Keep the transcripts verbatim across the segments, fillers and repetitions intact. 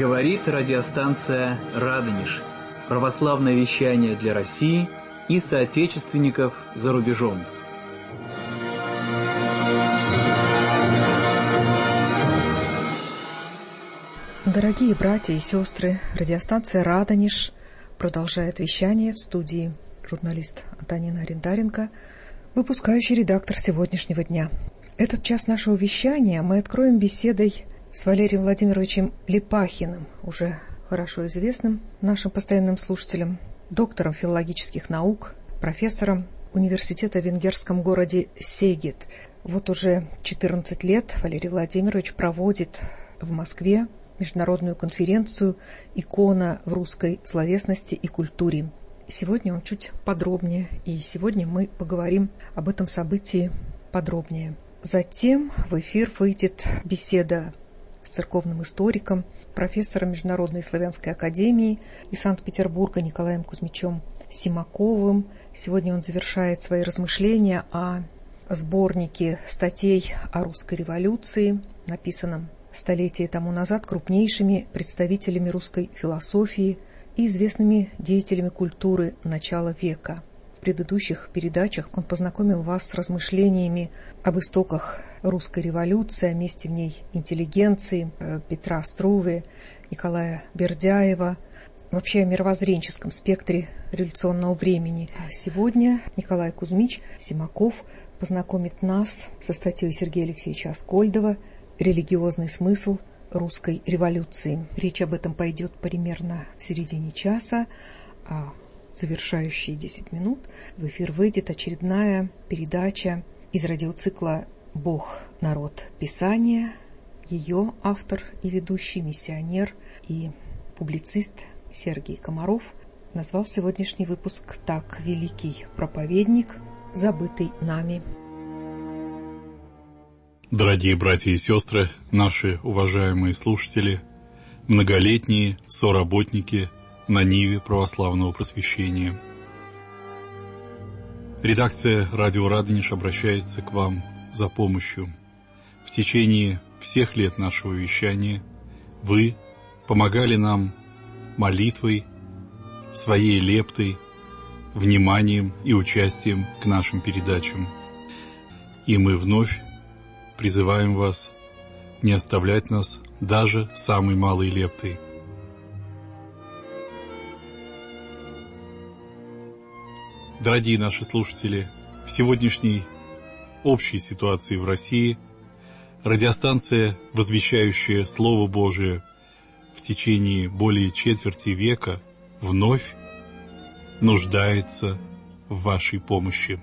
Говорит радиостанция «Радонеж». Православное вещание для России и соотечественников за рубежом. Дорогие братья и сестры, радиостанция «Радонеж» продолжает вещание. В студии журналист Антонина Арендаренко, выпускающий редактор сегодняшнего дня. Этот час нашего вещания мы откроем беседой с Валерием Владимировичем Липахиным, уже хорошо известным нашим постоянным слушателям, доктором филологических наук, профессором университета в венгерском городе Сегед. Вот уже четырнадцать лет Валерий Владимирович проводит в Москве международную конференцию «Икона в русской словесности и культуре». Сегодня он чуть подробнее, и сегодня мы поговорим об этом событии подробнее. Затем в эфир выйдет беседа с церковным историком, профессором Международной славянской академии из Санкт-Петербурга Николаем Кузьмичем Симаковым. Сегодня он завершает свои размышления о сборнике статей о русской революции, написанном столетие тому назад крупнейшими представителями русской философии и известными деятелями культуры начала века. В предыдущих передачах он познакомил вас с размышлениями об истоках русской революции, о месте в ней интеллигенции, Петра Струве, Николая Бердяева, вообще о мировоззренческом спектре революционного времени. Сегодня Николай Кузьмич Симаков познакомит нас со статьей Сергея Алексеевича Аскольдова «Религиозный смысл русской революции». Речь об этом пойдет примерно в середине часа, а завершающие десять минут в эфир выйдет очередная передача из радиоцикла «Бог, народ, Писание». Ее автор и ведущий, миссионер и публицист Сергей Комаров назвал сегодняшний выпуск так: «Великий проповедник, забытый нами». Дорогие братья и сестры, наши уважаемые слушатели, многолетние соработники на ниве православного просвещения. Редакция «Радио Радонеж» обращается к вам за помощью. В течение всех лет нашего вещания вы помогали нам молитвой, своей лептой, вниманием и участием к нашим передачам. И мы вновь призываем вас не оставлять нас даже самой малой лептой. Дорогие наши слушатели, в сегодняшней общей ситуации в России радиостанция, возвещающая Слово Божие в течение более четверти века, вновь нуждается в вашей помощи.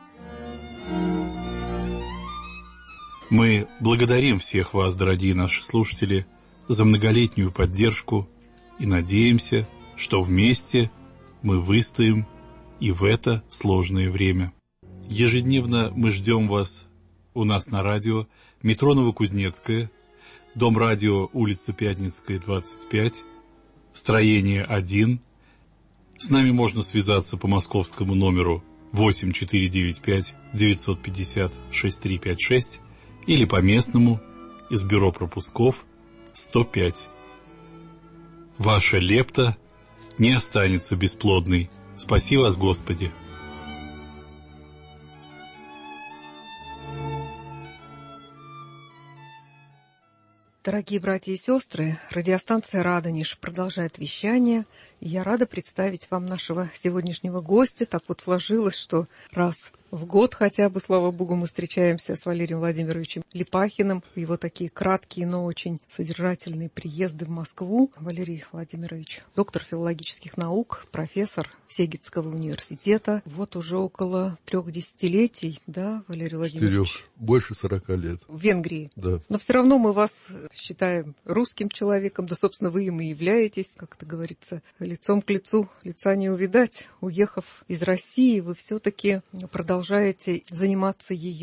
Мы благодарим всех вас, дорогие наши слушатели, за многолетнюю поддержку и надеемся, что вместе мы выстоим и в это сложное время. Ежедневно мы ждем вас у нас на радио, метро Новокузнецкая, дом радио, улица Пятницкая, двадцать пять, строение один. С нами можно связаться по московскому номеру восемь четыре девять пять девять пять ноль шесть три пять шесть или по местному из бюро пропусков сто пять. Ваша лепта не останется бесплодной. Спаси вас, Господи! Дорогие братья и сестры, радиостанция «Радонеж» продолжает вещание. И я рада представить вам нашего сегодняшнего гостя. Так вот сложилось, что раз в год хотя бы, слава Богу, мы встречаемся с Валерием Владимировичем Липахиным. Его такие краткие, но очень содержательные приезды в Москву. Валерий Владимирович — доктор филологических наук, профессор Сегедского университета. Вот уже около трех десятилетий, да, Валерий Владимирович? Четырех, больше сорока лет. В Венгрии. Да. Но все равно мы вас считаем русским человеком, да, собственно, вы им и являетесь, как это говорится, лицом к лицу, лица не увидать. Уехав из России, вы все-таки продолжаете заниматься ее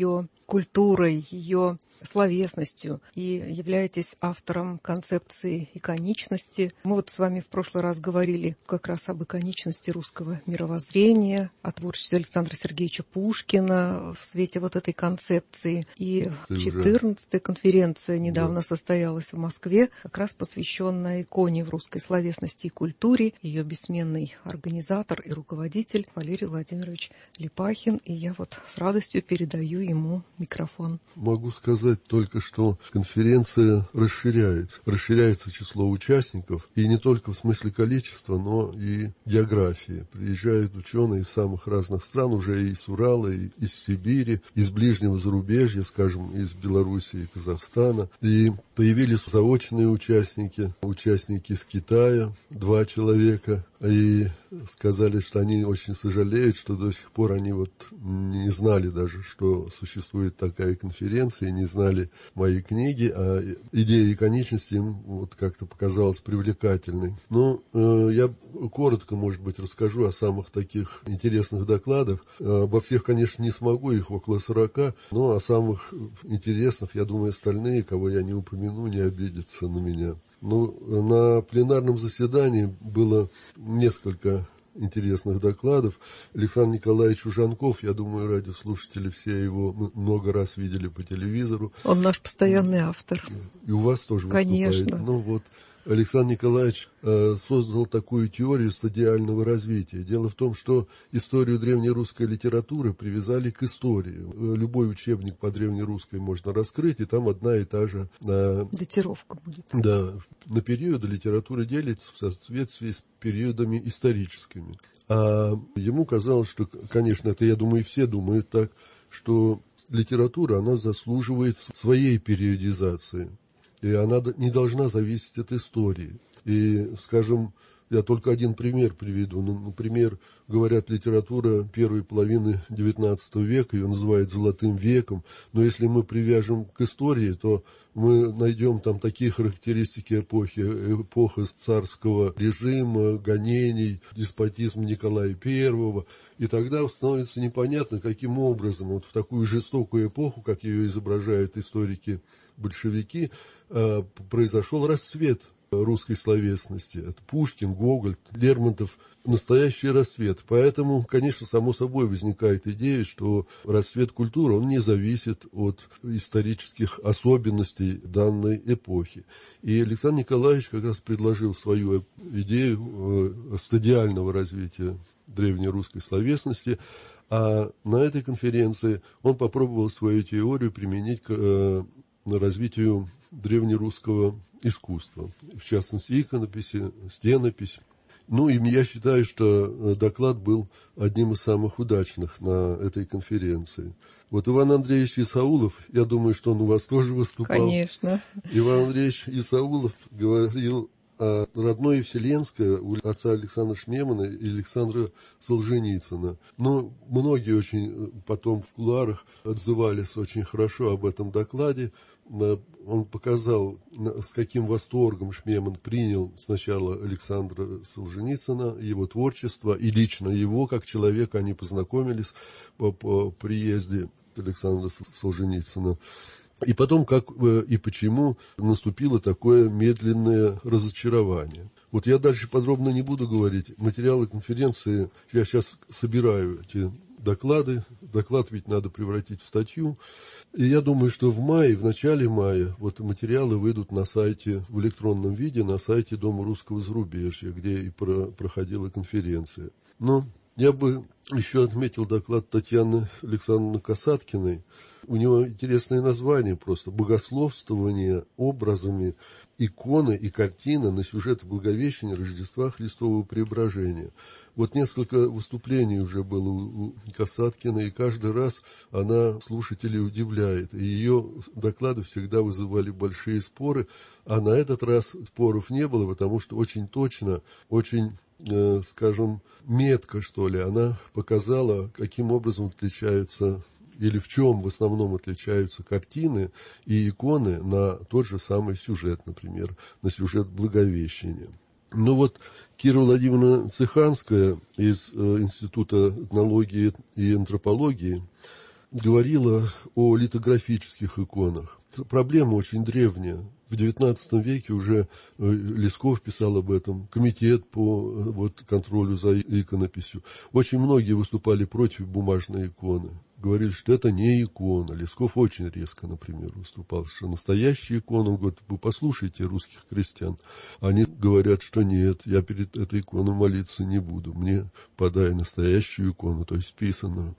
культурой, ее словесностью, и являетесь автором концепции иконичности. Мы вот с вами в прошлый раз говорили как раз об иконичности русского мировоззрения, о творчестве Александра Сергеевича Пушкина в свете вот этой концепции. И четырнадцатая конференция недавно да. состоялась в Москве, как раз посвященная иконе в русской словесности и культуре. Ее бессменный организатор и руководитель Валерий Владимирович Липахин. И я вот с радостью передаю ему микрофон. Могу сказать только, что конференция расширяется. Расширяется число участников, и не только в смысле количества, но и географии. Приезжают ученые из самых разных стран, уже и из Урала, и из Сибири, из ближнего зарубежья, скажем, из Белоруссии и Казахстана. И появились заочные участники, участники из Китая, два человека. И сказали, что они очень сожалеют, что до сих пор они вот не знали даже, что существует такая конференция, и не знали мои книги, а идея иконичности им вот как-то показалась привлекательной. Ну, э, я коротко, может быть, расскажу о самых таких интересных докладах. Обо всех, конечно, не смогу, их около сорока, но о самых интересных, я думаю, остальные, кого я не упомяну, не обидятся на меня. Ну, на пленарном заседании было несколько интересных докладов. Александр Николаевич Ужанков, я думаю, радиослушатели все его много раз видели по телевизору. Он наш постоянный автор. И у вас тоже выступает. Конечно. Ну вот, Александр Николаевич э, создал такую теорию стадиального развития. Дело в том, что историю древнерусской литературы привязали к истории. Любой учебник по древнерусской можно раскрыть, и там одна и та же... Э, датировка будет. Да, на периоды литература делится в соответствии с периодами историческими. А ему казалось, что, конечно, это, я думаю, и все думают так, что литература, она заслуживает своей периодизации. И она не должна зависеть от истории. И, скажем, я только один пример приведу. Ну, например, говорят, литература первой половины девятнадцатого века, ее называют «золотым веком». Но если мы привяжем к истории, то мы найдем там такие характеристики эпохи. Эпоха царского режима, гонений, деспотизм Николая Первого. И тогда становится непонятно, каким образом вот в такую жестокую эпоху, как ее изображают историки-большевики, произошел расцвет русской словесности. Это Пушкин, Гоголь, Лермонтов. Настоящий расцвет. Поэтому, конечно, само собой возникает идея, что расцвет культуры, он не зависит от исторических особенностей данной эпохи. И Александр Николаевич как раз предложил свою идею стадиального развития древнерусской словесности. А на этой конференции он попробовал свою теорию применить к развитию древнерусского искусства, в частности, иконописи, стенопись. Ну, и я считаю, что доклад был одним из самых удачных на этой конференции. Вот Иван Андреевич Исаулов, я думаю, что он у вас тоже выступал. Конечно. Иван Андреевич Исаулов говорил о родной Вселенской у отца Александра Шмемана и Александра Солженицына. Но многие очень потом в кулуарах отзывались очень хорошо об этом докладе. Он показал, с каким восторгом Шмеман принял сначала Александра Солженицына, его творчество, и лично его, как человека, они познакомились по, по приезде Александра Солженицына. И потом, как и почему наступило такое медленное разочарование. Вот я дальше подробно не буду говорить. Материалы конференции, я сейчас собираю эти доклады. Доклад ведь надо превратить в статью. И я думаю, что в мае, в начале мая, вот материалы выйдут на сайте, в электронном виде, на сайте Дома русского зарубежья, где и про, проходила конференция. Но я бы еще отметил доклад Татьяны Александровны Касаткиной. У него интересное название просто «Богословствование образами иконы и картины на сюжеты Благовещения Рождества Христового Преображения». Вот несколько выступлений уже было у Касаткиной, и каждый раз она слушателей удивляет. И ее доклады всегда вызывали большие споры, а на этот раз споров не было, потому что очень точно, очень, э, скажем, метко, что ли, она показала, каким образом отличаются или в чем в основном отличаются картины и иконы на тот же самый сюжет, например, на сюжет Благовещения. Ну вот Кира Владимировна Цеханская из э, Института этнологии и антропологии говорила о литографических иконах. Проблема очень древняя. В девятнадцатом веке уже Лесков писал об этом, комитет по вот, контролю за иконописью. Очень многие выступали против бумажной иконы. Говорили, что это не икона. Лесков очень резко, например, выступал, что настоящая икона. Он говорит, вы послушайте русских крестьян. Они говорят, что нет, я перед этой иконой молиться не буду. Мне подай настоящую икону, то есть писанную.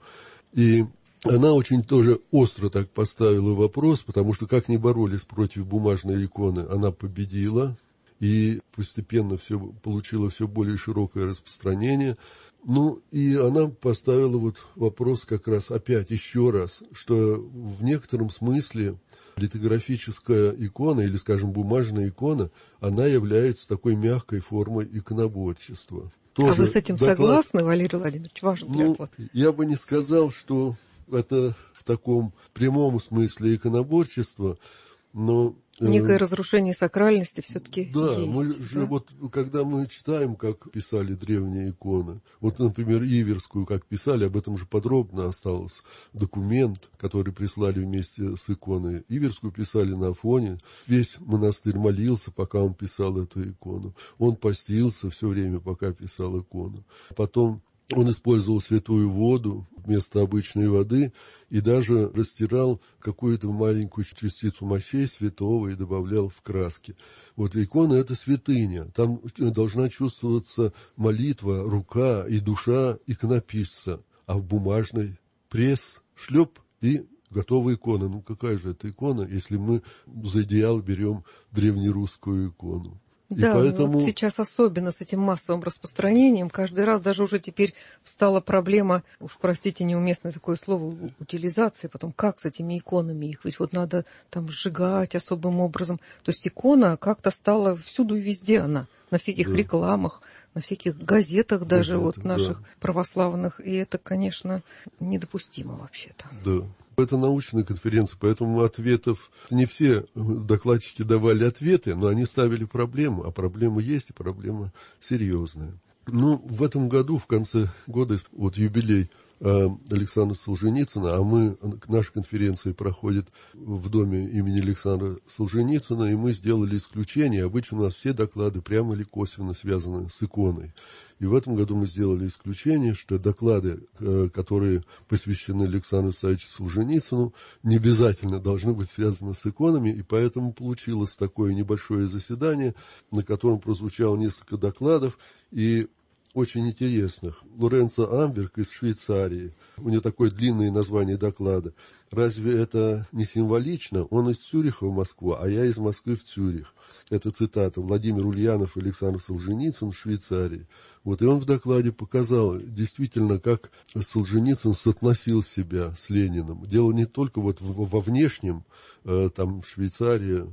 И она очень тоже остро так поставила вопрос, потому что как ни боролись против бумажной иконы, она победила. И постепенно все получило все более широкое распространение. Ну, и она поставила вот вопрос как раз опять еще раз, что в некотором смысле литографическая икона, или, скажем, бумажная икона, она является такой мягкой формой иконоборчества. Тоже а вы с этим доклад... согласны, Валерий Владимирович? Ваш взгляд? Ну, я бы не сказал, что это в таком прямом смысле иконоборчества, но... Некое разрушение сакральности все-таки да, есть. Мы да, же вот, когда мы читаем, как писали древние иконы, вот, например, Иверскую, как писали, об этом же подробно остался документ, который прислали вместе с иконой. Иверскую писали на Афоне, весь монастырь молился, пока он писал эту икону. Он постился все время, пока писал икону. Потом он использовал святую воду вместо обычной воды и даже растирал какую-то маленькую частицу мощей святого и добавлял в краски. Вот икона – это святыня. Там должна чувствоваться молитва, рука и душа иконописца. А в бумажной пресс, шлеп и готовая икона. Ну какая же это икона, если мы за идеал берем древнерусскую икону? Да, поэтому... вот сейчас особенно с этим массовым распространением, каждый раз даже уже теперь встала проблема, уж простите, неуместное такое слово, утилизации, потом как с этими иконами их, ведь вот надо там сжигать особым образом. То есть икона как-то стала всюду и везде она, на всяких да. рекламах, на всяких газетах даже Газеты, вот наших да. православных, и это, конечно, недопустимо вообще-то. Да. Это научная конференция, поэтому ответов не все докладчики давали ответы, но они ставили проблему, а проблема есть, и проблема серьезная. Ну, в этом году, в конце года, вот юбилей Александра Солженицына, а мы, наша конференция проходит в доме имени Александра Солженицына, и мы сделали исключение. Обычно у нас все доклады прямо или косвенно связаны с иконой. И в этом году мы сделали исключение, что доклады, которые посвящены Александру Исаевичу Солженицыну, не обязательно должны быть связаны с иконами, и поэтому получилось такое небольшое заседание, на котором прозвучало несколько докладов, и очень интересных. Лоренцо Амберг из Швейцарии. У него такое длинное название доклада. Разве это не символично? Он из Цюриха в Москву, а я из Москвы в Цюрих. Это цитата. Владимир Ульянов и Александр Солженицын в Швейцарии. Вот, и он в докладе показал действительно, как Солженицын соотносил себя с Лениным. Дело не только вот во внешнем, там Швейцария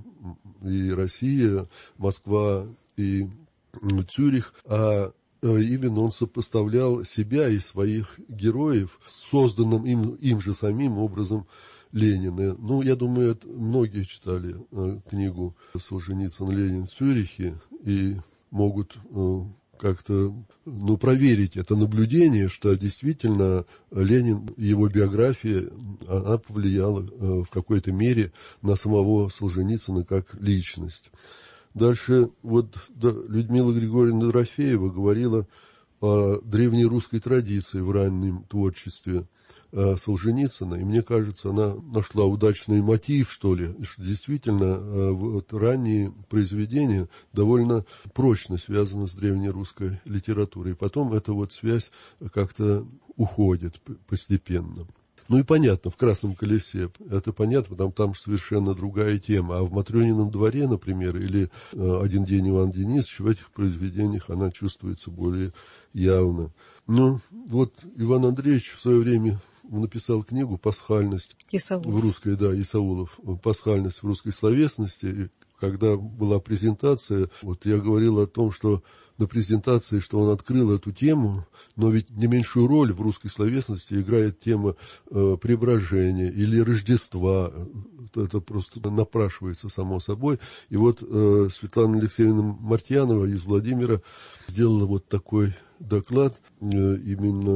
и Россия, Москва и Цюрих, а именно он сопоставлял себя и своих героев с созданным им, им же самим образом Ленина. Ну, я думаю, это многие читали э, книгу Солженицын «Ленин в Цюрихе» и могут э, как-то ну, проверить это наблюдение, что действительно Ленин, его биография, она повлияла э, в какой-то мере на самого Солженицына как личность. Дальше вот да, Людмила Григорьевна Дорофеева говорила о древнерусской традиции в раннем творчестве э, Солженицына, и мне кажется, она нашла удачный мотив, что ли, что действительно э, вот, ранние произведения довольно прочно связаны с древнерусской литературой, и потом эта вот связь как-то уходит постепенно. Ну и понятно, в «Красном колесе» это понятно, потому там совершенно другая тема. А в «Матрёнином дворе», например, или «Один день Иван Денисович», в этих произведениях она чувствуется более явно. Ну, вот Иван Андреевич в свое время написал книгу «Пасхальность» Исаулов. в русской, да, Исаулов, «Пасхальность в русской словесности». Когда была презентация, вот я говорил о том, что на презентации, что он открыл эту тему, но ведь не меньшую роль в русской словесности играет тема э, преображения или Рождества. Это просто напрашивается само собой. И вот э, Светлана Алексеевна Мартьянова из Владимира сделала вот такой доклад, э, именно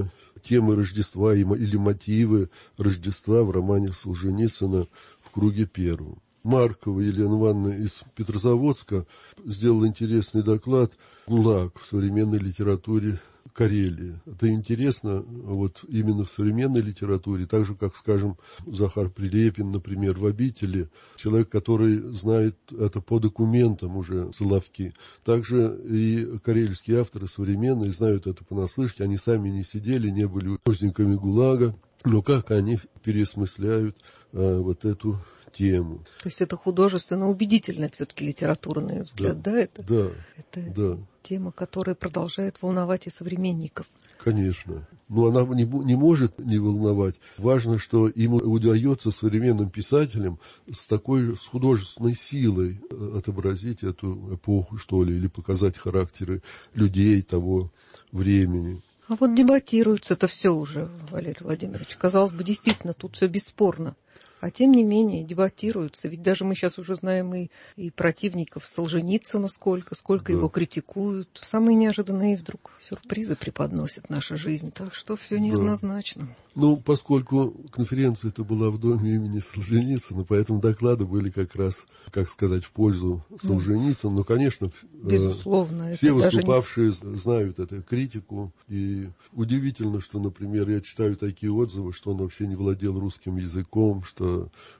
темы Рождества или мотивы Рождества в романе Солженицына «В круге первом». Маркова Елена Ивановна из Петрозаводска сделала интересный доклад «ГУЛАГ в современной литературе Карелии». Это интересно вот именно в современной литературе, так же, как, скажем, Захар Прилепин, например, в «Обители», человек, который знает это по документам уже, Соловки. Также и карельские авторы современные знают это понаслышке, они сами не сидели, не были узниками ГУЛАГа, но как они переосмысляют а, вот эту тему. То есть это художественно убедительный все-таки литературный взгляд, да? Да, это, да, это да. тема, которая продолжает волновать и современников. Конечно. Но она не, не может не волновать. Важно, что ему удается современным писателям с такой с художественной силой отобразить эту эпоху, что ли, или показать характеры людей того времени. А вот дебатируется это все уже, Валерий Владимирович. Казалось бы, действительно, тут все бесспорно. А тем не менее дебатируются. Ведь даже мы сейчас уже знаем и, и противников Солженицына сколько, сколько да. его критикуют. Самые неожиданные вдруг сюрпризы преподносит наша жизнь. Так что все неоднозначно. Да. Ну, поскольку конференция это была в доме имени Солженицына, поэтому доклады были как раз, как сказать, в пользу Солженицына. Но, конечно, безусловно, все выступавшие не... знают эту критику. И удивительно, что, например, я читаю такие отзывы, что он вообще не владел русским языком, что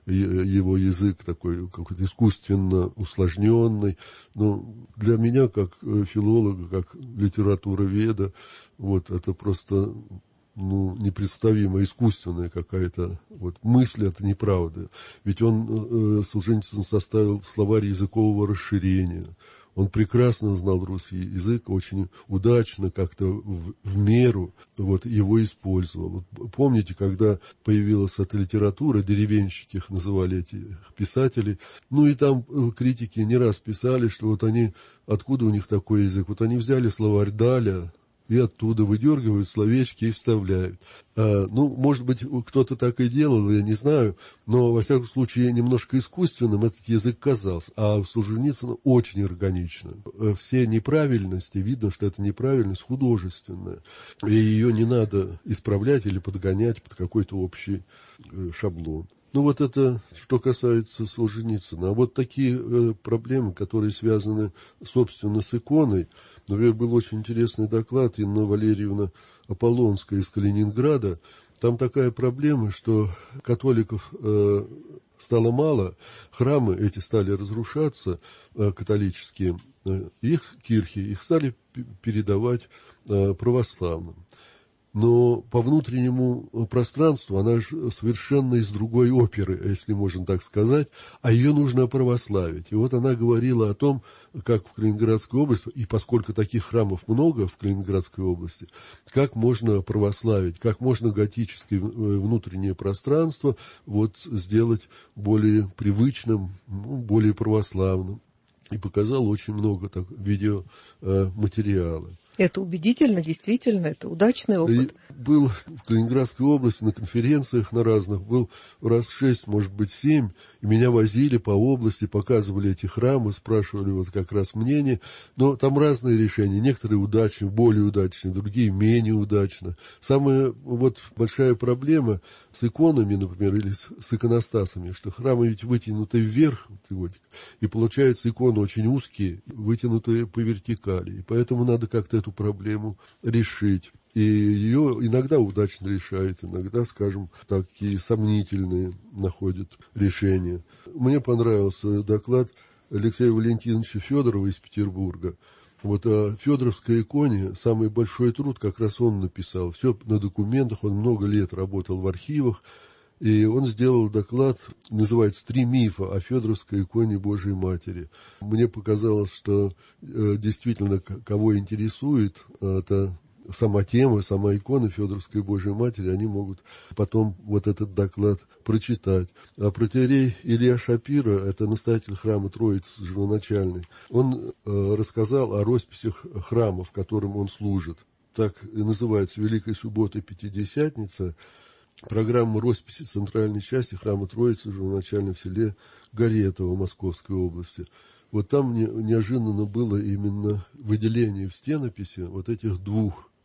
его язык такой какой-то искусственно усложненный. Но для меня, как филолога, как литературоведа, вот это просто ну, непредставимо искусственная какая-то вот мысль, это неправда. Ведь он, э, Солженицын, составил словарь языкового расширения. Он прекрасно знал русский язык, очень удачно, как-то в, в меру вот, его использовал. Вот, помните, когда появилась эта литература, деревенщики их называли, этих писателей, ну и там критики не раз писали, что вот они, откуда у них такой язык, вот они взяли словарь Даля, и оттуда выдергивают словечки и вставляют. А, ну, может быть, кто-то так и делал, я не знаю, но, во всяком случае, немножко искусственным этот язык казался. А у Солженицына очень органично. Все неправильности, видно, что это неправильность художественная. И ее не надо исправлять или подгонять под какой-то общий шаблон. Ну, вот это, что касается Солженицына. А вот такие э, проблемы, которые связаны, собственно, с иконой. Например, был очень интересный доклад Инна Валерьевна Аполлонская из Калининграда. Там такая проблема, что католиков э, стало мало, храмы эти стали разрушаться, э, католические, э, их кирхи, их стали п- передавать э, православным. Но по внутреннему пространству она же совершенно из другой оперы, если можно так сказать, а ее нужно православить. И вот она говорила о том, как в Калининградской области, и поскольку таких храмов много в Калининградской области, как можно православить, как можно готическое внутреннее пространство вот, сделать более привычным, более православным. И показала очень много так, видеоматериала. Это убедительно, действительно, это удачный опыт. И был в Калининградской области на конференциях на разных, был раз шесть, может быть, семь, и меня возили по области, показывали эти храмы, спрашивали вот как раз мнение, но там разные решения, некоторые удачные, более удачные, другие менее удачно. Самая вот большая проблема с иконами, например, или с, с иконостасами, что храмы ведь вытянуты вверх, и получается иконы очень узкие, вытянутые по вертикали, и поэтому надо как-то эту проблему решить. И ее иногда удачно решают, иногда, скажем, такие сомнительные находят решения. Мне понравился доклад Алексея Валентиновича Федорова из Петербурга. Вот о Федоровской иконе самый большой труд как раз он написал. Все на документах, он много лет работал в архивах. И он сделал доклад, называется «Три мифа о Федоровской иконе Божией Матери». Мне показалось, что э, действительно, кого интересует это сама тема, сама икона Федоровской Божией Матери, они могут потом вот этот доклад прочитать. А протоиерей Илья Шапира, это настоятель храма Троицы Живоначальной, он э, рассказал о росписях храма, в котором он служит. Так и называется «Великая суббота Пятидесятница». Программа росписи центральной части храма Троицы Живоначальной в селе Горетово Московской области. Вот там не, неожиданно было именно выделение в стенописи вот этих двух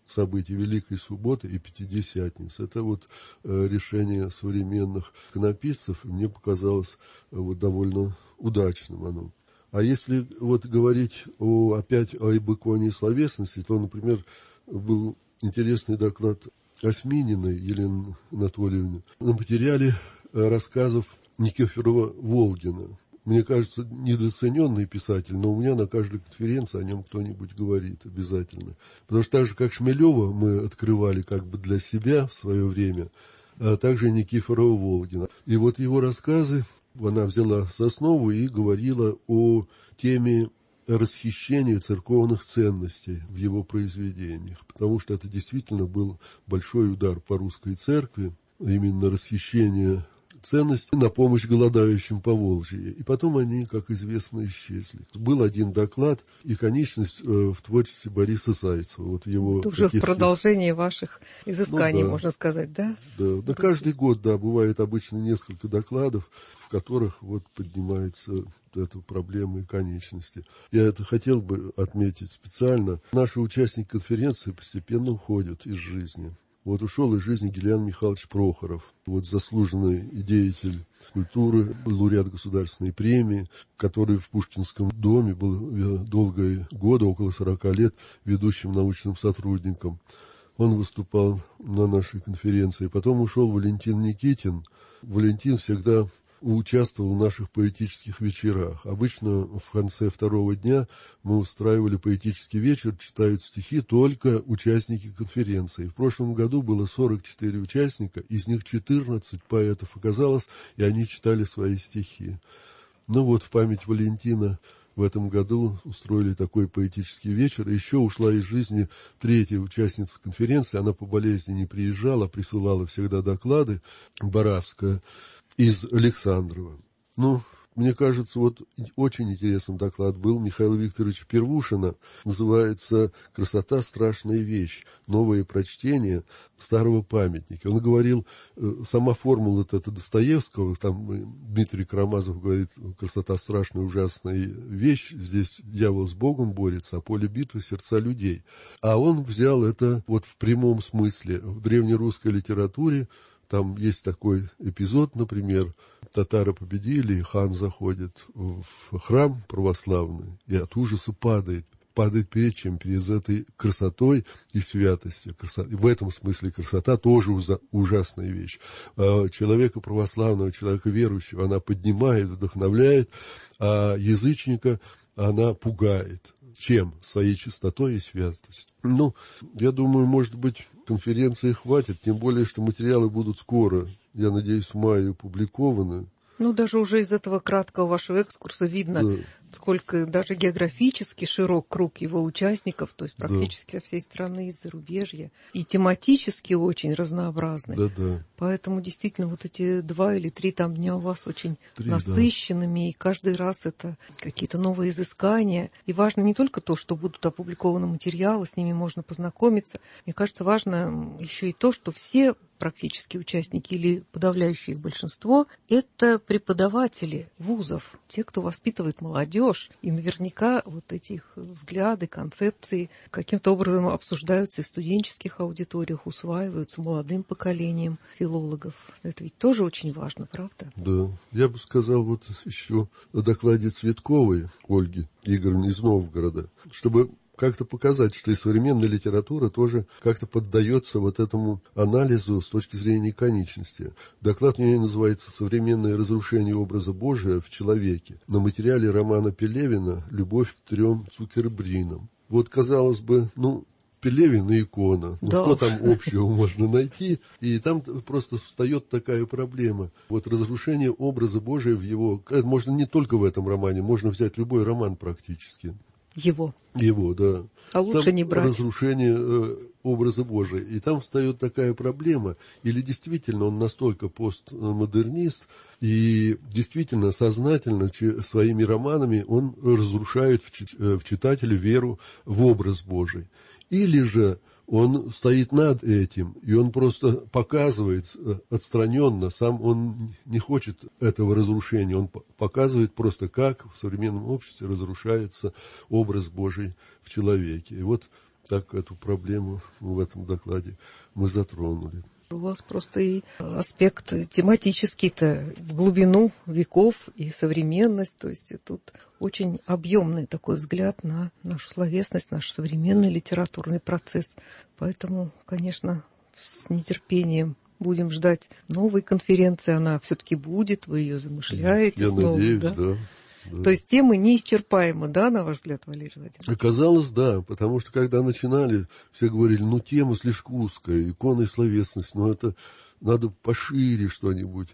событий Великой Субботы и Пятидесятницы. Это вот э, решение современных иконописцев, и мне показалось э, вот довольно удачным оно. А если вот говорить о, опять об иконе словесности, то, например, был интересный доклад Осьмининой Елены Анатольевны на материале рассказов Никифорова-Волгина. Мне кажется, недооцененный писатель, но у меня на каждой конференции о нем кто-нибудь говорит обязательно. Потому что так же, как Шмелева мы открывали как бы для себя в свое время, а также Никифорова-Волгина. И вот его рассказы она взяла за основу и говорила о теме расхищения церковных ценностей в его произведениях. Потому что это действительно был большой удар по русской церкви, именно расхищение ценности на помощь голодающим по Волжье. И потом они, как известно, исчезли. Был один доклад «Иконичность в творчестве Бориса Зайцева». Вот его это уже в продолжении ваших изысканий, ну, да, можно сказать, да? Да, да, каждый год, да, бывает обычно несколько докладов, в которых вот поднимается эта проблема иконичности. Я это хотел бы отметить специально. Наши участники конференции постепенно уходят из жизни. Вот ушел из жизни Гелиан Михайлович Прохоров, вот заслуженный деятель культуры, лауреат государственной премии, который в Пушкинском доме был долгие годы, около сорока лет, ведущим научным сотрудником. Он выступал на нашей конференции. Потом ушел Валентин Никитин. Валентин всегда участвовал в наших поэтических вечерах. Обычно в конце второго дня мы устраивали поэтический вечер, читают стихи только участники конференции. В прошлом году было сорок четыре участника, из них четырнадцать поэтов оказалось, и они читали свои стихи. Ну вот, в память Валентина в этом году устроили такой поэтический вечер. Еще ушла из жизни третья участница конференции. Она по болезни не приезжала, присылала всегда доклады, Боровская, из Александрова. Ну, мне кажется, вот очень интересный доклад был Михаила Викторовича Первушина. Называется «Красота – страшная вещь. Новое прочтение старого памятника». Он говорил, сама формула это Достоевского, там Дмитрий Карамазов говорит, красота – страшная, ужасная вещь. Здесь дьявол с Богом борется, а поле битвы – сердца людей. А он взял это вот в прямом смысле. В древнерусской литературе там есть такой эпизод, например, татары победили, и хан заходит в храм православный и от ужаса падает. Падает перед чем? Перед этой красотой и святостью. Красота. В этом смысле красота тоже ужасная вещь. Человека православного, человека верующего она поднимает, вдохновляет, а язычника она пугает. Чем? Своей чистотой и святостью. Ну, я думаю, может быть, конференции хватит, тем более, что материалы будут скоро, я надеюсь, в мае опубликованы. Ну, даже уже из этого краткого вашего экскурса видно, да, сколько даже географически широк круг его участников, то есть практически да. со всей страны, из зарубежья, и тематически очень разнообразны. Да, да. Поэтому действительно вот эти два или три там дня у вас очень три, насыщенными, да. и каждый раз это какие-то новые изыскания. И важно не только то, что будут опубликованы материалы, с ними можно познакомиться. Мне кажется, важно еще и то, что все практически участники или подавляющее их большинство – это преподаватели вузов, те, кто воспитывает молодежь. И наверняка вот эти их взгляды, концепции каким-то образом обсуждаются и в студенческих аудиториях, усваиваются молодым поколением филологов. Это ведь тоже очень важно, правда? Да. Я бы сказал вот еще о докладе Цветковой Ольги Игоревны из Новгорода, чтобы как-то показать, что и современная литература тоже как-то поддается вот этому анализу с точки зрения иконичности. Доклад у нее называется «Современное разрушение образа Божия в человеке» на материале романа Пелевина «Любовь к трем Цукербринам». Вот, казалось бы, ну, Пелевин и икона. Ну, да. Что там общего можно найти? И там просто встает такая проблема. Вот разрушение образа Божия в его... Можно не только в этом романе, можно взять любой роман практически. Его. Его, да. А лучше там не брать. Разрушение э, образа Божия. И там встает такая проблема. Или действительно он настолько постмодернист, и действительно сознательно ч, своими романами он разрушает в, ч, в читателе веру в образ Божий. Или же он стоит над этим, и он просто показывает отстраненно, сам он не хочет этого разрушения, он показывает просто, как в современном обществе разрушается образ Божий в человеке. И вот Так эту проблему в этом докладе мы затронули. У вас просто и аспект тематический-то в глубину веков и современность. То есть тут очень объемный такой взгляд на нашу словесность, наш современный литературный процесс. Поэтому, конечно, с нетерпением будем ждать новой конференции. Она все-таки будет, вы ее замышляете. Я снова, надеюсь, да? да. Да. То есть темы неисчерпаемы, да, на ваш взгляд, Валерий Владимирович? Оказалось, да, потому что когда начинали, все говорили, ну, тема слишком узкая, икона и словесность, ну, это надо пошире что-нибудь.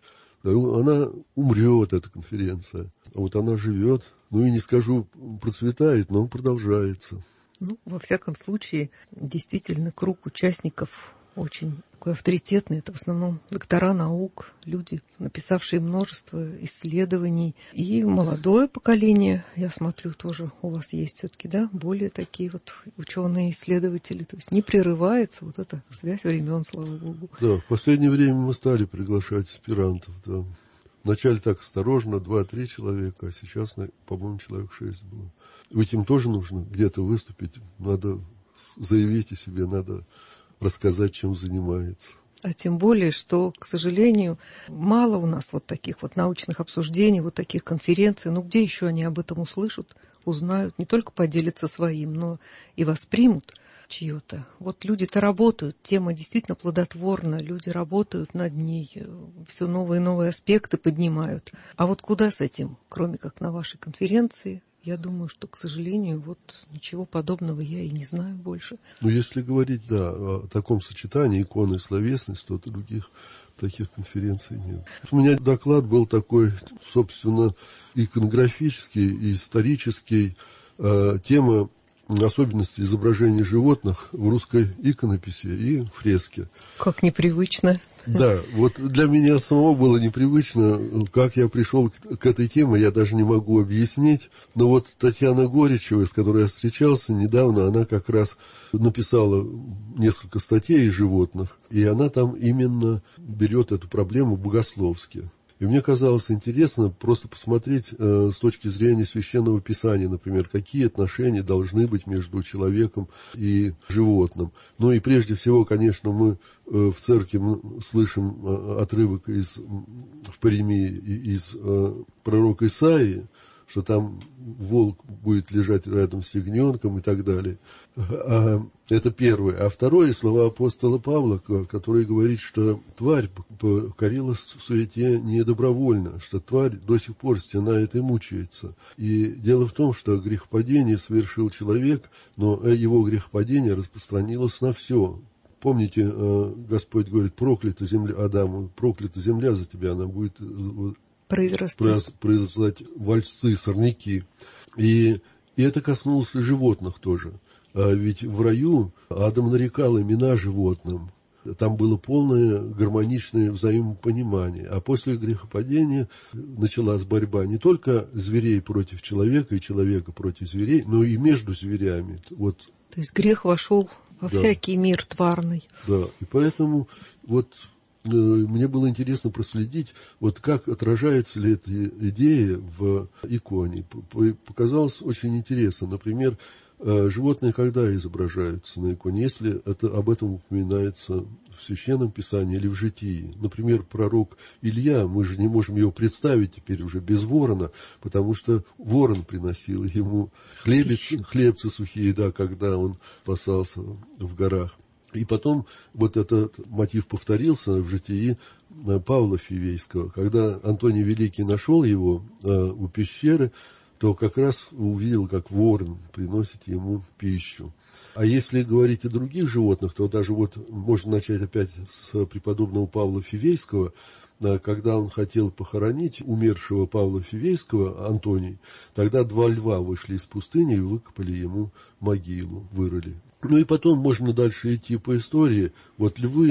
Она умрет, эта конференция, а вот она живет, ну, и не скажу, процветает, но продолжается. Ну, во всяком случае, действительно, круг участников очень такой авторитетный. Это в основном доктора наук, люди, написавшие множество исследований. И молодое поколение, я смотрю, тоже у вас есть все-таки, да, более такие вот ученые-исследователи. То есть не прерывается вот эта связь времен, слава богу. Да, в последнее время мы стали приглашать аспирантов, да. Вначале так осторожно, два-три человека, а сейчас, по-моему, человек шесть было. Этим тоже нужно где-то выступить, надо заявить о себе, надо рассказать, чем занимается. А тем более, что, к сожалению, мало у нас вот таких вот научных обсуждений, вот таких конференций. Ну, где еще они об этом услышат, узнают, не только поделятся своим, но и воспримут чье-то. Вот люди-то работают, тема действительно плодотворна, люди работают над ней, все новые и новые аспекты поднимают. А вот куда с этим, кроме как на вашей конференции? Я думаю, что, к сожалению, вот ничего подобного я и не знаю больше. Ну, если говорить, да, о таком сочетании иконы и словесность, то других таких конференций нет. У меня доклад был такой, собственно, иконографический и исторический. Э, тема особенности изображения животных в русской иконописи и фреске. Как непривычно. Да, вот для меня самого было непривычно, как я пришел к, к этой теме, я даже не могу объяснить. Но вот Татьяна Горичева, с которой я встречался недавно, она как раз написала несколько статей о животных, и она там именно берет эту проблему богословски. И мне казалось интересно просто посмотреть э, с точки зрения Священного Писания, например, какие отношения должны быть между человеком и животным. Ну и прежде всего, конечно, мы э, в церкви мы слышим э, отрывок из, в Паремии из э, пророка Исаии, что там волк будет лежать рядом с ягненком и так далее. Это первое. А второе, слова апостола Павла, который говорит, что тварь покорилась суете не добровольно, что тварь до сих пор стенает и мучается. И дело в том, что грехопадение совершил человек, но его грехопадение распространилось на все. Помните, Господь говорит, проклята земля, Адаму, проклята земля за тебя, она будет произрастать, произрастать вальцы, сорняки. И, и это коснулось и животных тоже. А ведь в раю Адам нарекал имена животным. Там было полное гармоничное взаимопонимание. А после грехопадения началась борьба не только зверей против человека и человека против зверей, но и между зверями. Вот. То есть грех вошел во да. всякий мир тварный. Да, и поэтому вот мне было интересно проследить, вот как отражается ли эта идея в иконе. Показалось очень интересно. Например, животные когда изображаются на иконе, если это, об этом упоминается в Священном Писании или в Житии. Например, пророк Илья, мы же не можем его представить теперь уже без ворона, потому что ворон приносил ему хлебец, хлебцы сухие, да, когда он спасался в горах. И потом вот этот мотив повторился в житии Павла Фивейского. Когда Антоний Великий нашел его э, у пещеры, то как раз увидел, как ворон приносит ему пищу. А если говорить о других животных, то даже вот можно начать опять с преподобного Павла Фивейского, когда он хотел похоронить умершего Павла Фивейского, Антоний, тогда два льва вышли из пустыни и выкопали ему могилу, вырыли. Ну и потом можно дальше идти по истории. Вот львы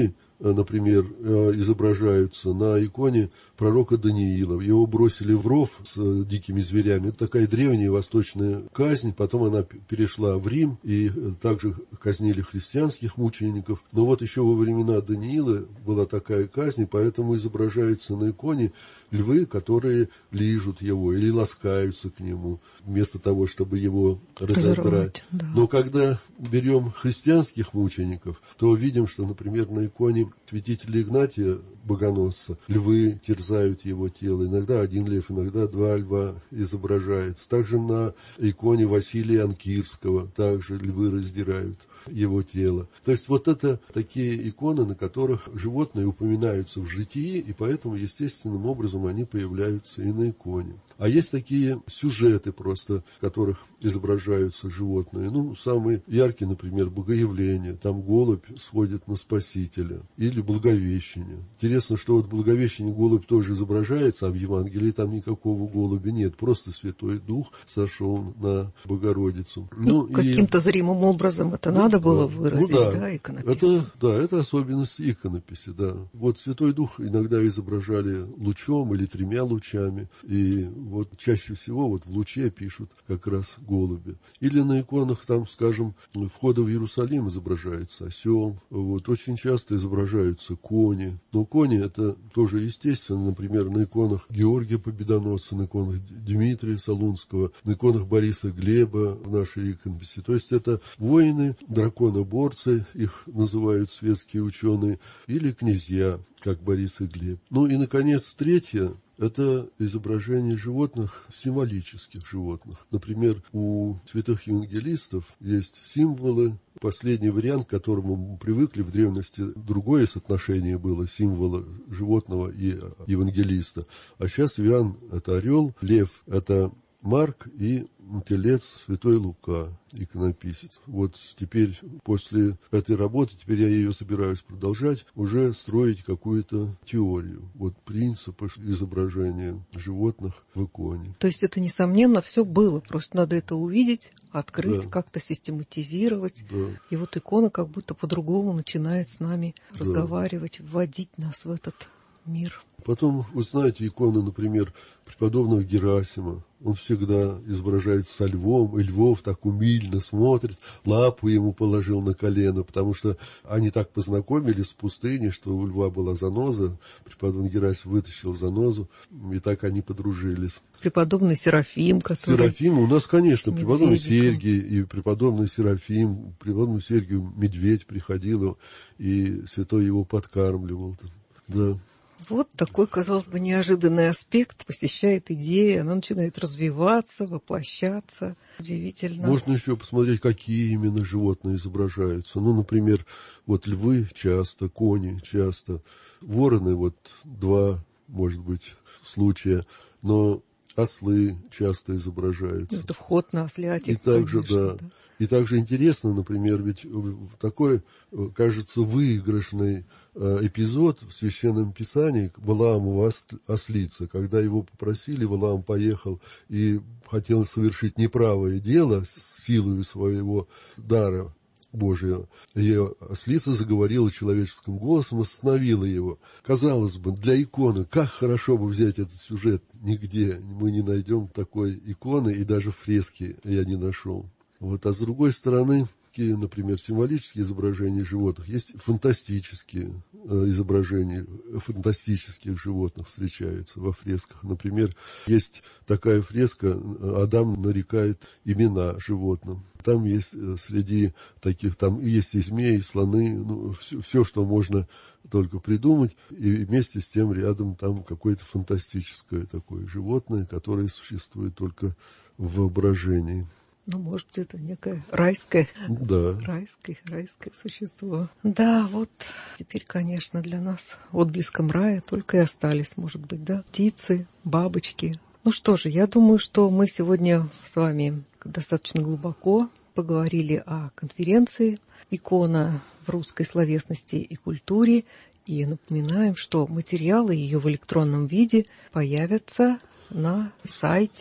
например, изображаются на иконе пророка Даниила. Его бросили в ров с дикими зверями. Это такая древняя восточная казнь. Потом она перешла в Рим, и также казнили христианских мучеников. Но вот еще во времена Даниила была такая казнь, поэтому изображается на иконе львы, которые лижут его или ласкаются к нему, вместо того, чтобы его разодрать. Да. Но когда берем христианских мучеников, то видим, что, например, на иконе святителя Игнатия Богоносца львы терзают его тело. Иногда один лев, иногда два льва изображается. Также на иконе Василия Анкирского также львы раздирают его тело. То есть вот это такие иконы, на которых животные упоминаются в житии, и поэтому естественным образом они появляются и на иконе. А есть такие сюжеты просто, в которых изображаются животные. Ну, самый яркий, например, Богоявление. Там голубь сходит на Спасителя. Или Благовещение. Интересно, что вот в Благовещении голубь тоже изображается, а в Евангелии там никакого голубя нет. Просто Святой Дух сошел на Богородицу. Ну, ну каким-то и... зримым образом это ну, надо было да. выразить, ну, да, да иконописцу. Это, да, это особенность иконописи, да. Вот Святой Дух иногда изображали лучом или тремя лучами. И вот чаще всего вот в луче пишут как раз голуби. Или на иконах там, скажем, входа в Иерусалим изображается осел. Вот очень часто изображаются кони. Но кони это тоже естественно. Например, на иконах Георгия Победоносца, на иконах Дмитрия Солунского, на иконах Бориса Глеба в нашей иконописи. То есть это воины, драконоборцы, их называют светские ученые, или князья, как Борис и Глеб. Ну и, наконец, третье. Это изображение животных, символических животных. Например, у святых евангелистов есть символы. Последний вариант, к которому мы привыкли в древности, другое соотношение было символа животного и евангелиста. А сейчас Иоанн – это орел, лев – это Марк и телец святой Лука, иконописец. Вот теперь, после этой работы, теперь я ее собираюсь продолжать, уже строить какую-то теорию, вот принципы изображения животных в иконе. То есть это, несомненно, все было, просто надо это увидеть, открыть, да. как-то систематизировать. Да. И вот икона как будто по-другому начинает с нами да. разговаривать, вводить нас в этот мир. Потом, вы знаете, иконы, например, преподобного Герасима. Он всегда изображается со львом, и львов так умильно смотрит, лапу ему положил на колено, потому что они так познакомились в пустыне, что у льва была заноза, преподобный Герасим вытащил занозу, и так они подружились. Преподобный Серафим, который... Серафим, у нас, конечно, преподобный Сергий и преподобный Серафим, преподобный Сергию медведь приходил, и святой его подкармливал. Да. Вот такой, казалось бы, неожиданный аспект посещает идея, она начинает развиваться, воплощаться. Удивительно. Можно еще посмотреть, какие именно животные изображаются. Ну, например, вот львы часто, кони часто, вороны вот два, может быть, случая, но ослы часто изображаются. Это вход на ослятик. И также, конечно, да. да. И также интересно, например, ведь такой, кажется, выигрышный эпизод в Священном Писании Валаамова ослица, когда его попросили, Валаам поехал и хотел совершить неправое дело с силой своего дара Божьего. И ослица заговорила человеческим голосом, остановила его. Казалось бы, для иконы, как хорошо бы взять этот сюжет, нигде мы не найдем такой иконы, и даже фрески я не нашел. Вот, а с другой стороны, такие, например, символические изображения животных, есть фантастические э, изображения фантастических животных встречаются во фресках. Например, есть такая фреска, Адам нарекает имена животным. Там есть среди таких, там есть и змеи, и слоны, ну, все, все, что можно только придумать. И вместе с тем рядом там какое-то фантастическое такое животное, которое существует только в воображении. Ну, может быть, это некое райское, да. райское, райское существо. Да, вот теперь, конечно, для нас отблеском рая только и остались, может быть, да, птицы, бабочки. Ну что же, я думаю, что мы сегодня с вами достаточно глубоко поговорили о конференции «Икона в русской словесности и культуре». И напоминаем, что материалы ее в электронном виде появятся на сайте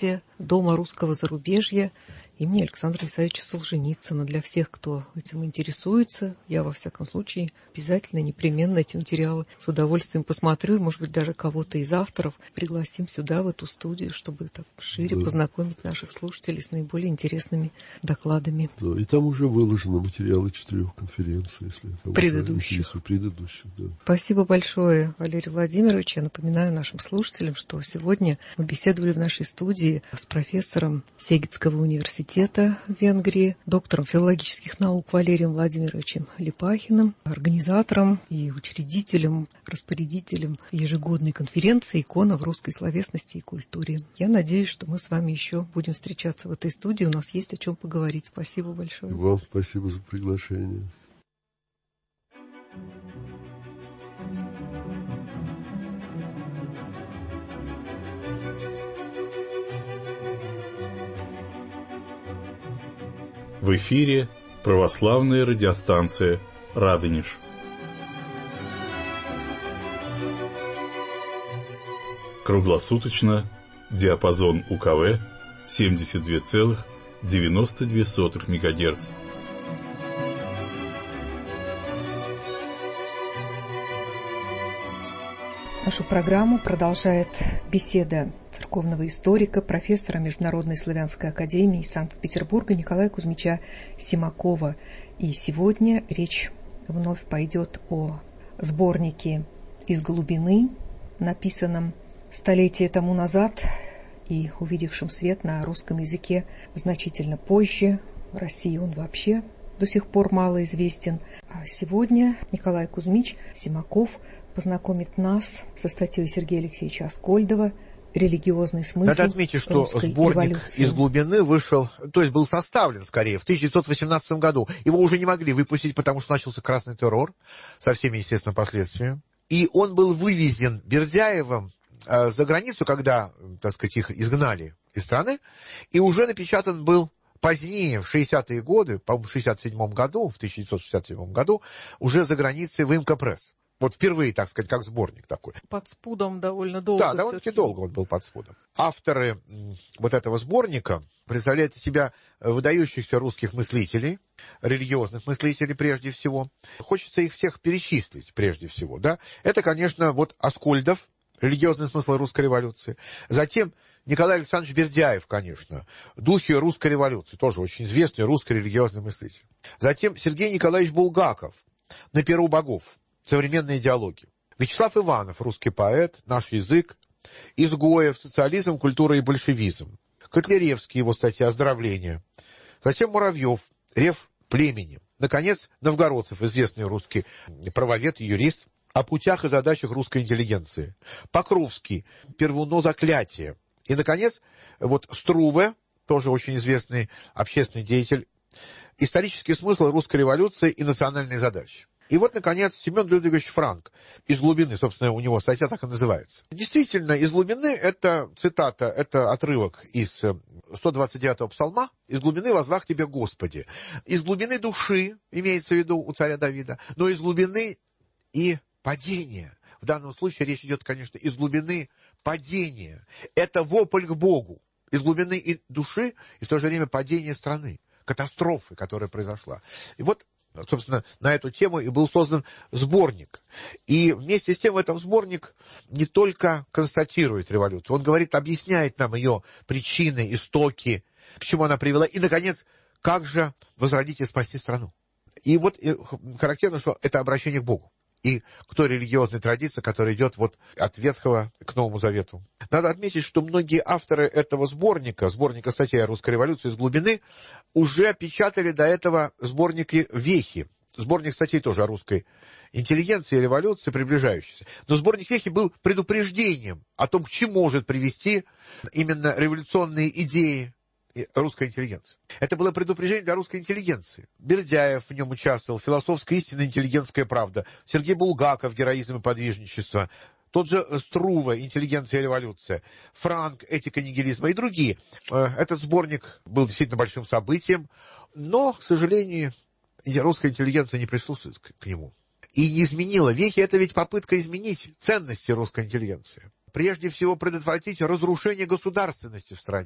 Дома русского зарубежья имени Александра Исаевича Солженицына. Для всех, кто этим интересуется, я, во всяком случае, обязательно, непременно эти материалы с удовольствием посмотрю. Может быть, даже кого-то из авторов пригласим сюда, в эту студию, чтобы так шире да. познакомить наших слушателей с наиболее интересными докладами. Да, и там уже выложены материалы четырех конференций, если предыдущих. предыдущих да. Спасибо большое, Валерий Владимирович. Я напоминаю нашим слушателям, что сегодня мы беседовали в нашей студии с профессором Сегедского университета в Венгрии, доктором филологических наук Валерием Владимировичем Липахиным, организатором и учредителем, распорядителем ежегодной конференции «Икона в русской словесности и культуре». Я надеюсь, что мы с вами еще будем встречаться в этой студии. У нас есть о чем поговорить. Спасибо большое. И вам спасибо за приглашение. В эфире православная радиостанция «Радонеж». Круглосуточно диапазон УКВ семьдесят два целых девяносто две сотых мегагерц. Нашу программу продолжает беседа церковного историка, профессора Международной славянской академии Санкт-Петербурга Николая Кузьмича Симакова. И сегодня речь вновь пойдет о сборнике «Из глубины», написанном столетие тому назад и увидевшем свет на русском языке значительно позже. В России он вообще до сих пор мало известен. А сегодня Николай Кузьмич Симаков познакомит нас со статьей Сергея Алексеевича Аскольдова «Религиозный смысл русской революции». Надо отметить, что сборник революции. «Из глубины» вышел, то есть был составлен, скорее, в тысяча девятьсот восемнадцатом году. Его уже не могли выпустить, потому что начался красный террор, со всеми, естественно, последствиями. И он был вывезен Бердяевым э, за границу, когда, так сказать, их изгнали из страны, и уже напечатан был позднее, в шестидесятые годы, по-моему, в шестьдесят седьмом году, в тысяча девятьсот шестьдесят седьмом году, уже за границей в Имка-пресс. Вот впервые, так сказать, как сборник такой. Под спудом довольно долго. Да, довольно-таки долго он был под спудом. Авторы вот этого сборника представляют из себя выдающихся русских мыслителей, религиозных мыслителей прежде всего. Хочется их всех перечислить прежде всего, да. Это, конечно, вот Аскольдов, «Религиозный смысл русской революции». Затем Николай Александрович Бердяев, конечно, «Духи русской революции», тоже очень известный русский религиозный мыслитель. Затем Сергей Николаевич Булгаков, «На перу богов», «Современная идеология». Вячеслав Иванов, русский поэт, «Наш язык», Изгоев, «Социализм, культура и большевизм». Котляревский, его статья «Оздоровление». Затем Муравьев, «Рев племени». Наконец, Новгородцев, известный русский правовед и юрист, «О путях и задачах русской интеллигенции». Покровский, «Первуно заклятие». И, наконец, вот Струве, тоже очень известный общественный деятель, «Исторический смысл русской революции и национальные задачи». И вот, наконец, Семен Людвигович Франк, «Из глубины», собственно, у него статья так и называется. Действительно, «Из глубины» — это цитата, это отрывок из сто двадцать девятого псалма: «Из глубины воззвах тебе, Господи». Из глубины души, имеется в виду у царя Давида, но из глубины и падения. В данном случае речь идет, конечно, из глубины падения. Это вопль к Богу. Из глубины и души, и в то же время падение страны, катастрофы, которая произошла. И вот, собственно, на эту тему и был создан сборник. И вместе с тем в этом сборник не только констатирует революцию, он говорит, объясняет нам ее причины, истоки, к чему она привела, и, наконец, как же возродить и спасти страну. И вот характерно, что это обращение к Богу и к той религиозной традиции, которая идет вот от Ветхого к Новому Завету. Надо отметить, что многие авторы этого сборника, сборника статей о русской революции «Из глубины», уже печатали до этого сборники «Вехи». Сборник статей тоже о русской интеллигенции и революции, приближающейся. Но сборник «Вехи» был предупреждением о том, к чему может привести именно революционные идеи русской интеллигенции. Это было предупреждение для русской интеллигенции. Бердяев в нем участвовал, «Философская истина, интеллигентская правда», Сергей Булгаков, «Героизм и подвижничество», тот же Струве, «Интеллигенция и революция», Франк, «Этика нигилизма» и другие. Этот сборник был действительно большим событием, но, к сожалению, русская интеллигенция не прислушалась к нему. И не изменила. Вехи — это ведь попытка изменить ценности русской интеллигенции. Прежде всего, предотвратить разрушение государственности в стране.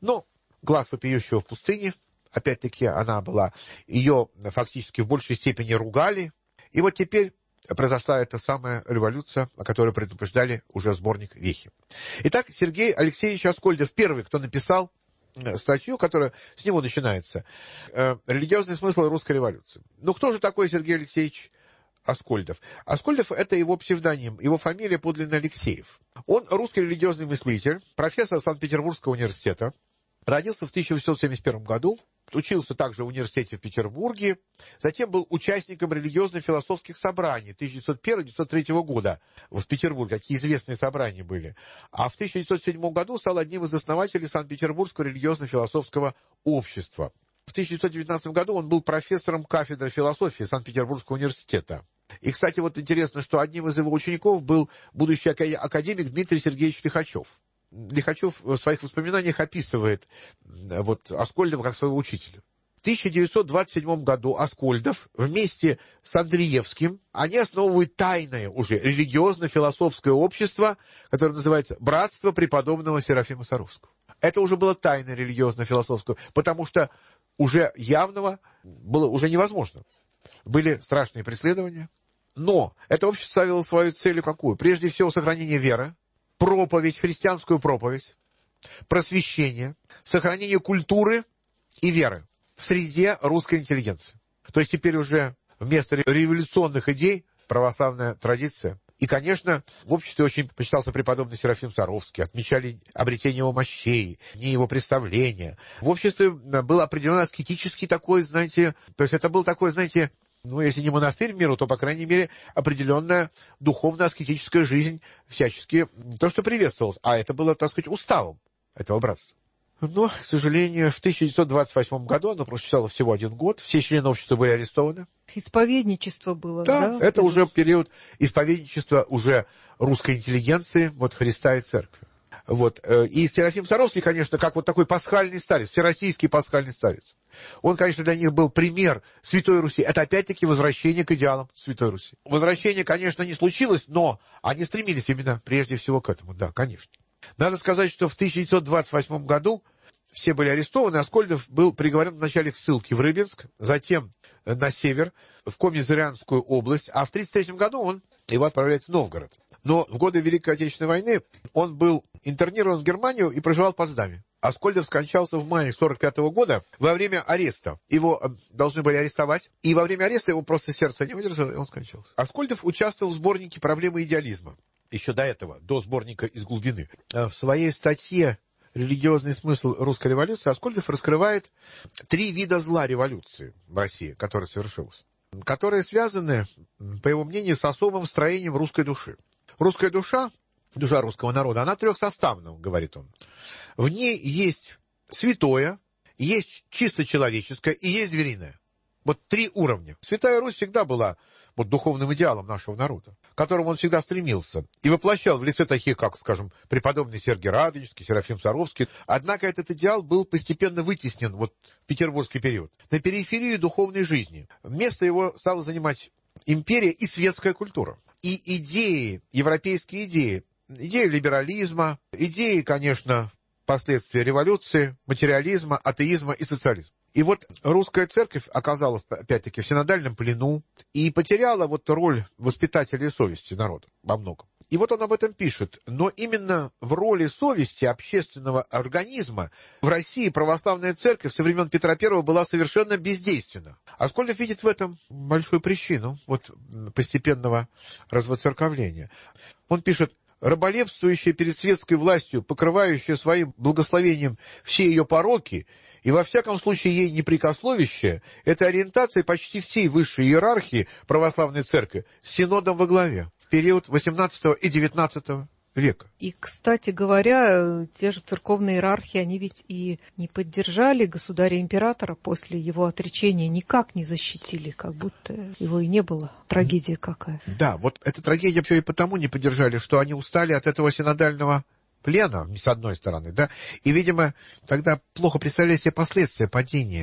Но глаз вопиющего в пустыне, опять-таки, она была, ее фактически в большей степени ругали. И вот теперь произошла эта самая революция, о которой предупреждали уже сборник «Вехи». Итак, Сергей Алексеевич Аскольдов первый, кто написал статью, которая с него начинается. «Религиозный смысл русской революции». Ну, кто же такой Сергей Алексеевич Аскольдов? Аскольдов — это его псевдоним, его фамилия подлинно Алексеев. Он русский религиозный мыслитель, профессор Санкт-Петербургского университета, родился в тысяча восемьсот семьдесят первом году, учился также в университете в Петербурге, затем был участником религиозно-философских собраний тысяча девятьсот первого — тысяча девятьсот третьего года в Петербурге, какие известные собрания были. А в тысяча девятьсот седьмом году стал одним из основателей Санкт-Петербургского религиозно-философского общества. В тысяча девятьсот девятнадцатом году он был профессором кафедры философии Санкт-Петербургского университета. И, кстати, вот интересно, что одним из его учеников был будущий академик Дмитрий Сергеевич Лихачев. Лихачев в своих воспоминаниях описывает вот Аскольдова как своего учителя. В тысяча девятьсот двадцать седьмом году Аскольдов вместе с Андреевским, они основывают тайное уже религиозно-философское общество, которое называется «Братство преподобного Серафима Саровского». Это уже было тайное религиозно-философское, потому что уже явного было уже невозможно. Были страшные преследования, но это общество ставило свою целью какую? Прежде всего, сохранение веры, проповедь, христианскую проповедь, просвещение, сохранение культуры и веры в среде русской интеллигенции. То есть теперь уже вместо революционных идей православная традиция. И, конечно, в обществе очень почитался преподобный Серафим Саровский, отмечали обретение его мощей, не его представления. В обществе был определенно аскетический такой, знаете, то есть это был такой, знаете, ну, если не монастырь миру, то, по крайней мере, определенная духовно-аскетическая жизнь всячески, то, что приветствовалось. А это было, так сказать, уставом этого братства. Но, к сожалению, в тысяча девятьсот двадцать восьмом году, оно просуществовало всего один год, все члены общества были арестованы. Исповедничество было, да? Да, это уже период исповедничества уже русской интеллигенции, вот Христа и Церкви. Вот. И Серафим Саровский, конечно, как вот такой пасхальный старец, всероссийский пасхальный старец. Он, конечно, для них был пример Святой Руси. Это, опять-таки, возвращение к идеалам Святой Руси. Возвращение, конечно, не случилось, но они стремились именно прежде всего к этому. Да, конечно. Надо сказать, что в тысяча девятьсот двадцать восьмом году все были арестованы. Аскольдов был приговорен вначале к ссылке в Рыбинск, затем на север, в Комнезырянскую область, а в тысяча девятьсот тридцать третьем году он его отправляет в Новгород. Но в годы Великой Отечественной войны он был интернирован в Германию и проживал в Потсдаме. Аскольдов скончался в мае сорок пятого года во время ареста. Его должны были арестовать, и во время ареста его просто сердце не выдержало, и он скончался. Аскольдов участвовал в сборнике «Проблемы идеализма». Еще до этого, до сборника «Из глубины». В своей статье «Религиозный смысл русской революции» Аскольдов раскрывает три вида зла революции в России, которая совершилась, которые связаны, по его мнению, с особым строением русской души. Русская душа, душа русского народа, она трехсоставна, говорит он. В ней есть святое, есть чисто человеческое и есть звериное. Вот три уровня. Святая Русь всегда была вот духовным идеалом нашего народа, к которому он всегда стремился и воплощал в лице таких, как, скажем, преподобный Сергий Радонежский, Серафим Саровский. Однако этот идеал был постепенно вытеснен вот, в петербургский период на периферию духовной жизни. Место его стало занимать империя и светская культура. И идеи, европейские идеи, идеи либерализма, идеи, конечно, последствия революции, материализма, атеизма и социализма. И вот русская церковь оказалась, опять-таки, в синодальном плену и потеряла вот роль воспитателя совести народа во многом. И вот он об этом пишет. Но именно в роли совести общественного организма в России православная церковь со времен Петра Первого была совершенно бездейственна. Аскольдов видит в этом большую причину вот, постепенного развоцерковления. Он пишет: раболепствующая перед светской властью, покрывающая своим благословением все ее пороки, и во всяком случае ей непрекословящая, это ориентация почти всей высшей иерархии православной церкви с синодом во главе в период восемнадцатого и девятнадцатого века. И, кстати говоря, те же церковные иерархи, они ведь и не поддержали государя-императора после его отречения, никак не защитили, как будто его и не было. Трагедия какая. Да, вот эта трагедия еще и потому не поддержали, что они устали от этого синодального плена, с одной стороны, да, и, видимо, тогда плохо представляли себе последствия падения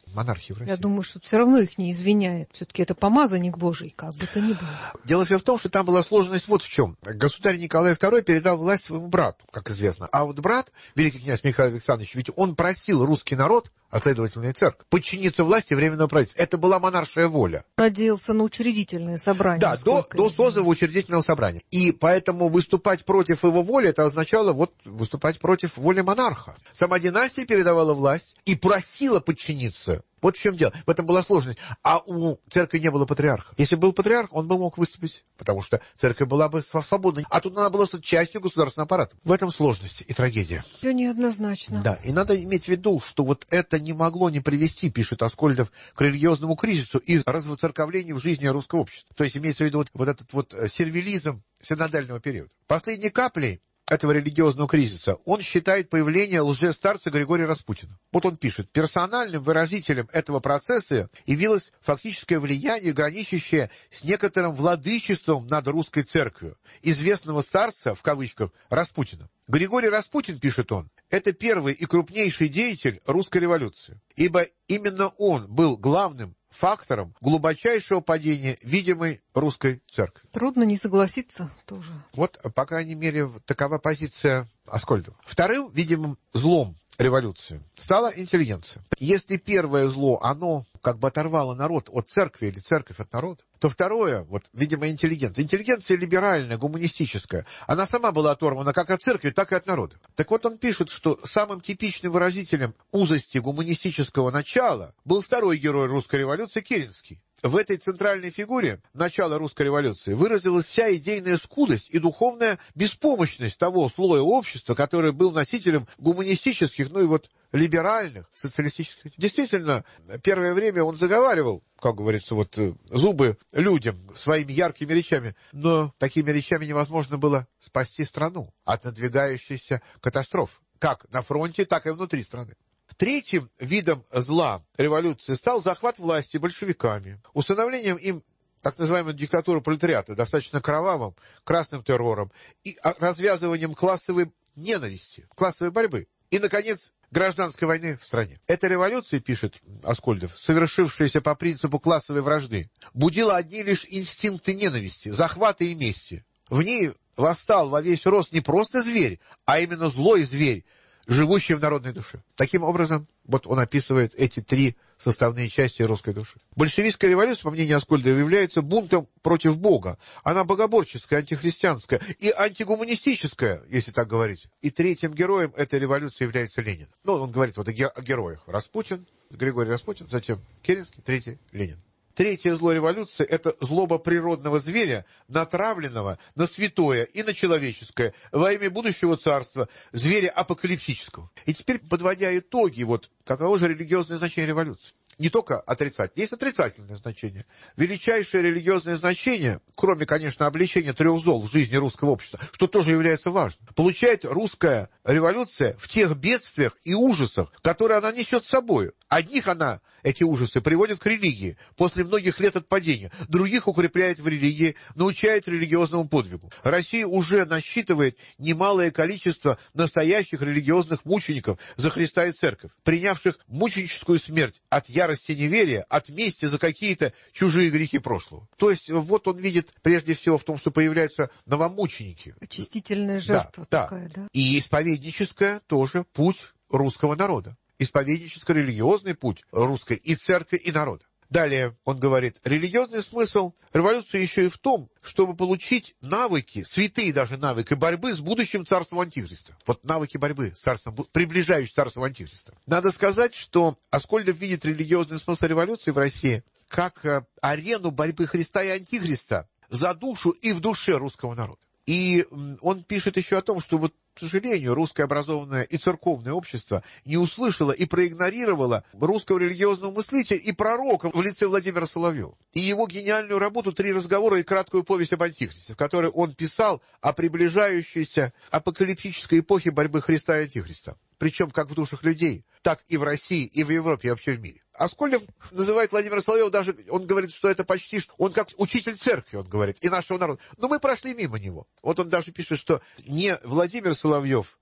монархии в России. Я думаю, что все равно их не извиняет. Все-таки это помазанник Божий, как бы то ни было. Дело в том, что там была сложность вот в чем. Государь Николай второй передал власть своему брату, как известно. А вот брат, великий князь Михаил Александрович, ведь он просил русский народ, а следовательно и церковь, подчиниться власти Временного правительства. Это была монаршая воля. Надеялся на учредительное собрание. Да, до, до созыва учредительного собрания. И поэтому выступать против его воли, это означало вот выступать против воли монарха. Сама династия передавала власть и просила подчиниться. Вот в чем дело. В этом была сложность. А у церкви не было патриарха. Если был патриарх, он бы мог выступить, потому что церковь была бы свободной. А тут она была частью государственного аппарата. В этом сложность и трагедия. Все неоднозначно. Да, и надо иметь в виду, что вот это не могло не привести, пишет Аскольдов, к религиозному кризису и развоцерковлению в жизни русского общества. То есть имеется в виду вот, вот этот вот сервилизм синодального периода. Последней каплей этого религиозного кризиса он считает появление лжестарца Григория Распутина. Вот он пишет: персональным выразителем этого процесса явилось фактическое влияние, граничащее с некоторым владычеством над русской церковью известного старца, в кавычках, Распутина. Григорий Распутин, пишет он, это первый и крупнейший деятель русской революции, ибо именно он был главным фактором глубочайшего падения видимой русской церкви. Трудно не согласиться тоже. Вот, по крайней мере, такова позиция Аскольдова. Вторым видимым злом революции стала интеллигенция. Если первое зло, оно как бы оторвало народ от церкви или церковь от народа, то второе, вот, видимо, интеллигенция. Интеллигенция либеральная, гуманистическая. Она сама была оторвана как от церкви, так и от народа. Так вот он пишет, что самым типичным выразителем узости гуманистического начала был второй герой русской революции Керенский. В этой центральной фигуре начала русской революции выразилась вся идейная скудость и духовная беспомощность того слоя общества, который был носителем гуманистических, ну и вот либеральных, социалистических. Действительно, первое время он заговаривал, как говорится, вот зубы людям своими яркими речами, но такими речами невозможно было спасти страну от надвигающейся катастрофы, как на фронте, так и внутри страны. Третьим видом зла революции стал захват власти большевиками, установлением им так называемой диктатуры пролетариата, достаточно кровавым, красным террором, и развязыванием классовой ненависти, классовой борьбы. И, наконец, гражданской войны в стране. Эта революция, пишет Аскольдов, совершившаяся по принципу классовой вражды, будила одни лишь инстинкты ненависти, захвата и мести. В ней восстал во весь рост не просто зверь, а именно злой зверь, живущий в народной душе. Таким образом, вот он описывает эти три составные части русской души. Большевистская революция, по мнению Аскольдова, является бунтом против Бога. Она богоборческая, антихристианская и антигуманистическая, если так говорить. И третьим героем этой революции является Ленин. Ну, он говорит вот о, ге- о героях. Распутин, Григорий Распутин, затем Керенский, третий Ленин. Третье зло революции – это злоба природного зверя, натравленного на святое и на человеческое во имя будущего царства, зверя апокалиптического. И теперь, подводя итоги, вот каково же религиозное значение революции? Не только отрицательное, есть отрицательное значение. Величайшее религиозное значение, кроме, конечно, обличения трех зол в жизни русского общества, что тоже является важным, получает русская революция в тех бедствиях и ужасах, которые она несет с собой. Одних она, эти ужасы, приводит к религии после многих лет отпадения, других укрепляет в религии, научает религиозному подвигу. Россия уже насчитывает немалое количество настоящих религиозных мучеников за Христа и Церковь, принявших мученическую смерть от ярости неверия, от мести за какие-то чужие грехи прошлого. То есть вот он видит прежде всего в том, что появляются новомученики. Очистительная жертва да, такая, да. да. И исповедническая тоже путь русского народа. Исповедническо-религиозный путь русской и церкви, и народа. Далее он говорит, религиозный смысл революции еще и в том, чтобы получить навыки, святые даже навыки борьбы с будущим царством Антихриста. Вот навыки борьбы с царством, приближающим царством Антихриста. Надо сказать, что Аскольдов видит религиозный смысл революции в России как арену борьбы Христа и Антихриста за душу и в душе русского народа. И он пишет еще о том, что вот, к сожалению, русское образованное и церковное общество не услышало и проигнорировало русского религиозного мыслителя и пророка в лице Владимира Соловьева. И его гениальную работу «Три разговора и краткую повесть об Антихристе», в которой он писал о приближающейся апокалиптической эпохе борьбы Христа и Антихриста. Причем как в душах людей, так и в России, и в Европе, и вообще в мире. Аскольдов называет Владимира Соловьева даже, он говорит, что это почти, он как учитель церкви, он говорит, и нашего народа. Но мы прошли мимо него. Вот он даже пишет, что не Владимир Соловьев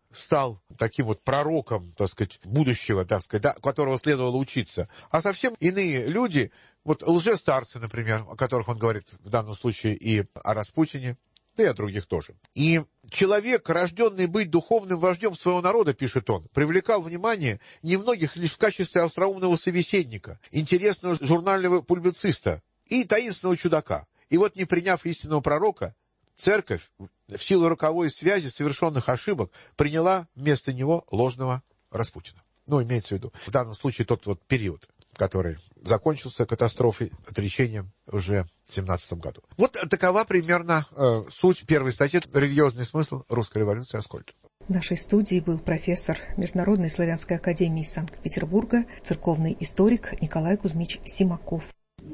стал таким вот пророком, так сказать, будущего, так сказать, да, которого следовало учиться, а совсем иные люди, вот лжестарцы, например, о которых он говорит в данном случае и о Распутине, да и о других тоже. И человек, рожденный быть духовным вождем своего народа, пишет он, привлекал внимание немногих лишь в качестве остроумного собеседника, интересного журнального публициста и таинственного чудака. И вот, не приняв истинного пророка, церковь в силу роковой связи совершенных ошибок приняла вместо него ложного Распутина. Ну, имеется в виду, в данном случае тот вот период, который закончился катастрофой, отречением уже в семнадцатом году. Вот такова примерно э, суть первой статьи «Религиозный смысл русской революции». Аскольд. В нашей студии был профессор Международной славянской академии Санкт-Петербурга, церковный историк Николай Кузьмич Симаков.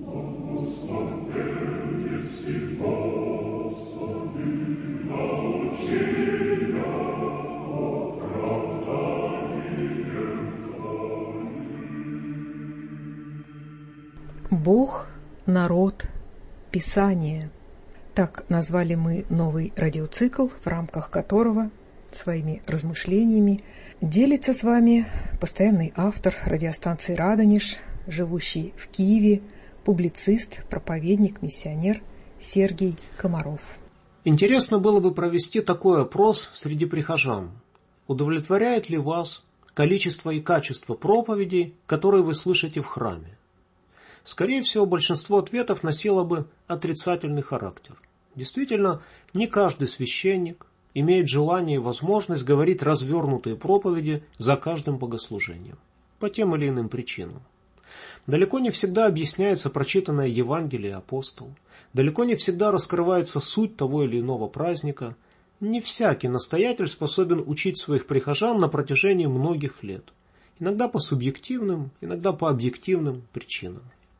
Бог, народ, Писание. Так назвали мы новый радиоцикл, в рамках которого своими размышлениями делится с вами постоянный автор радиостанции «Радонеж», живущий в Киеве, публицист, проповедник, миссионер Сергей Комаров. Интересно было бы провести такой опрос среди прихожан. Удовлетворяет ли вас количество и качество проповедей, которые вы слышите в храме? Скорее всего, большинство ответов носило бы отрицательный характер. Действительно, не каждый священник имеет желание и возможность говорить развернутые проповеди за каждым богослужением, по тем или иным причинам. Далеко не всегда объясняется прочитанное Евангелие апостол, далеко не всегда раскрывается суть того или иного праздника. Не всякий настоятель способен учить своих прихожан на протяжении многих лет, иногда по субъективным, иногда по объективным причинам.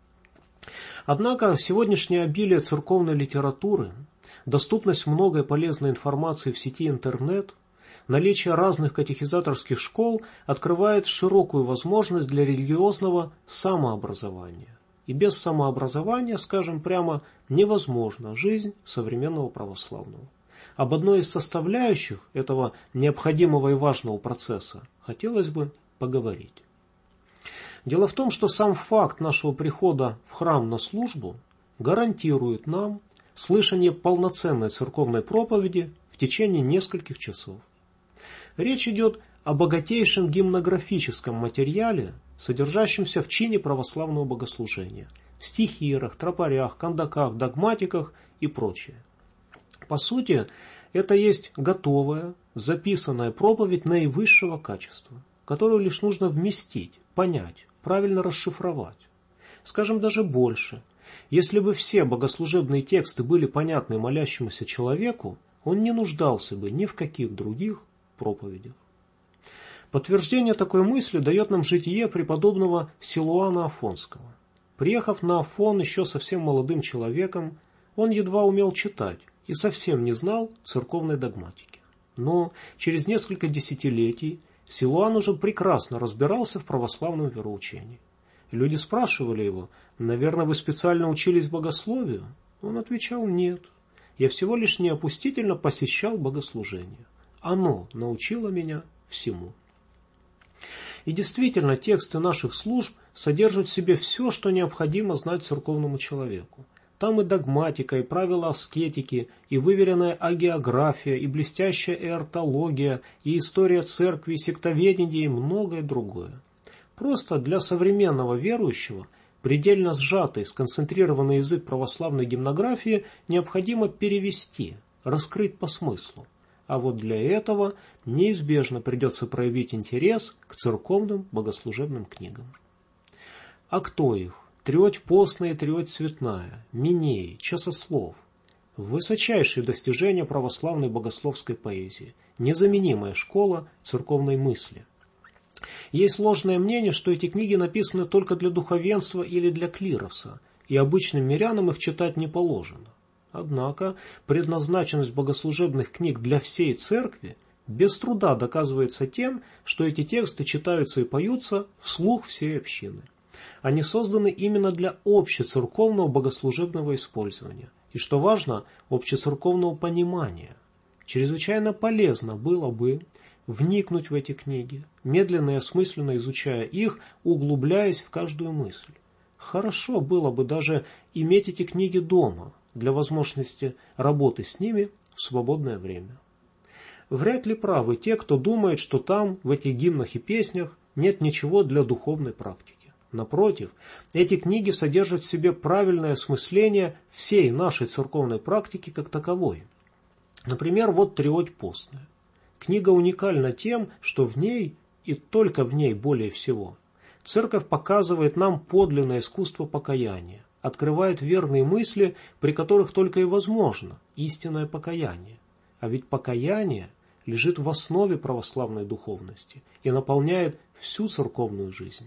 Однако сегодняшнее обилие церковной литературы, доступность многой полезной информации в сети интернет, наличие разных катехизаторских школ открывает широкую возможность для религиозного самообразования. И без самообразования, скажем прямо, невозможна жизнь современного православного. Об одной из составляющих этого необходимого и важного процесса хотелось бы поговорить. Дело в том, что сам факт нашего прихода в храм на службу гарантирует нам слышание полноценной церковной проповеди в течение нескольких часов. Речь идет о богатейшем гимнографическом материале, содержащемся в чине православного богослужения, в стихирах, тропарях, кандаках, догматиках и прочее. По сути, это есть готовая, записанная проповедь наивысшего качества, которую лишь нужно вместить, понять, правильно расшифровать. Скажем даже больше. Если бы все богослужебные тексты были понятны молящемуся человеку, он не нуждался бы ни в каких других проповедях. Подтверждение такой мысли дает нам житие преподобного Силуана Афонского. Приехав на Афон еще совсем молодым человеком, он едва умел читать и совсем не знал церковной догматики. Но через несколько десятилетий Силуан уже прекрасно разбирался в православном вероучении. Люди спрашивали его: «Наверное, вы специально учились богословию?» Он отвечал: «Нет, я всего лишь неопустительно посещал богослужение. Оно научило меня всему». И действительно, тексты наших служб содержат в себе все, что необходимо знать церковному человеку. Там и догматика, и правила аскетики, и выверенная агеография, и блестящая эортология, и история церкви, и сектоведение, и многое другое. Просто для современного верующего предельно сжатый, сконцентрированный язык православной гимнографии необходимо перевести, раскрыть по смыслу. А вот для этого неизбежно придется проявить интерес к церковным богослужебным книгам. А кто их? Треть постная и треть цветная, Миней, Часослов. Высочайшие достижения православной богословской поэзии, незаменимая школа церковной мысли. Есть ложное мнение, что эти книги написаны только для духовенства или для клироса, и обычным мирянам их читать не положено. Однако предназначенность богослужебных книг для всей церкви без труда доказывается тем, что эти тексты читаются и поются вслух всей общины. Они созданы именно для общецерковного богослужебного использования и, что важно, общецерковного понимания. Чрезвычайно полезно было бы вникнуть в эти книги, медленно и осмысленно изучая их, углубляясь в каждую мысль. Хорошо было бы даже иметь эти книги дома, для возможности работы с ними в свободное время. Вряд ли правы те, кто думает, что там, в этих гимнах и песнях, нет ничего для духовной практики. Напротив, эти книги содержат в себе правильное осмысление всей нашей церковной практики как таковой. Например, вот «Триодь постная». Книга уникальна тем, что в ней, и только в ней более всего, Церковь показывает нам подлинное искусство покаяния, открывает верные мысли, при которых только и возможно истинное покаяние. А ведь покаяние лежит в основе православной духовности и наполняет всю церковную жизнь.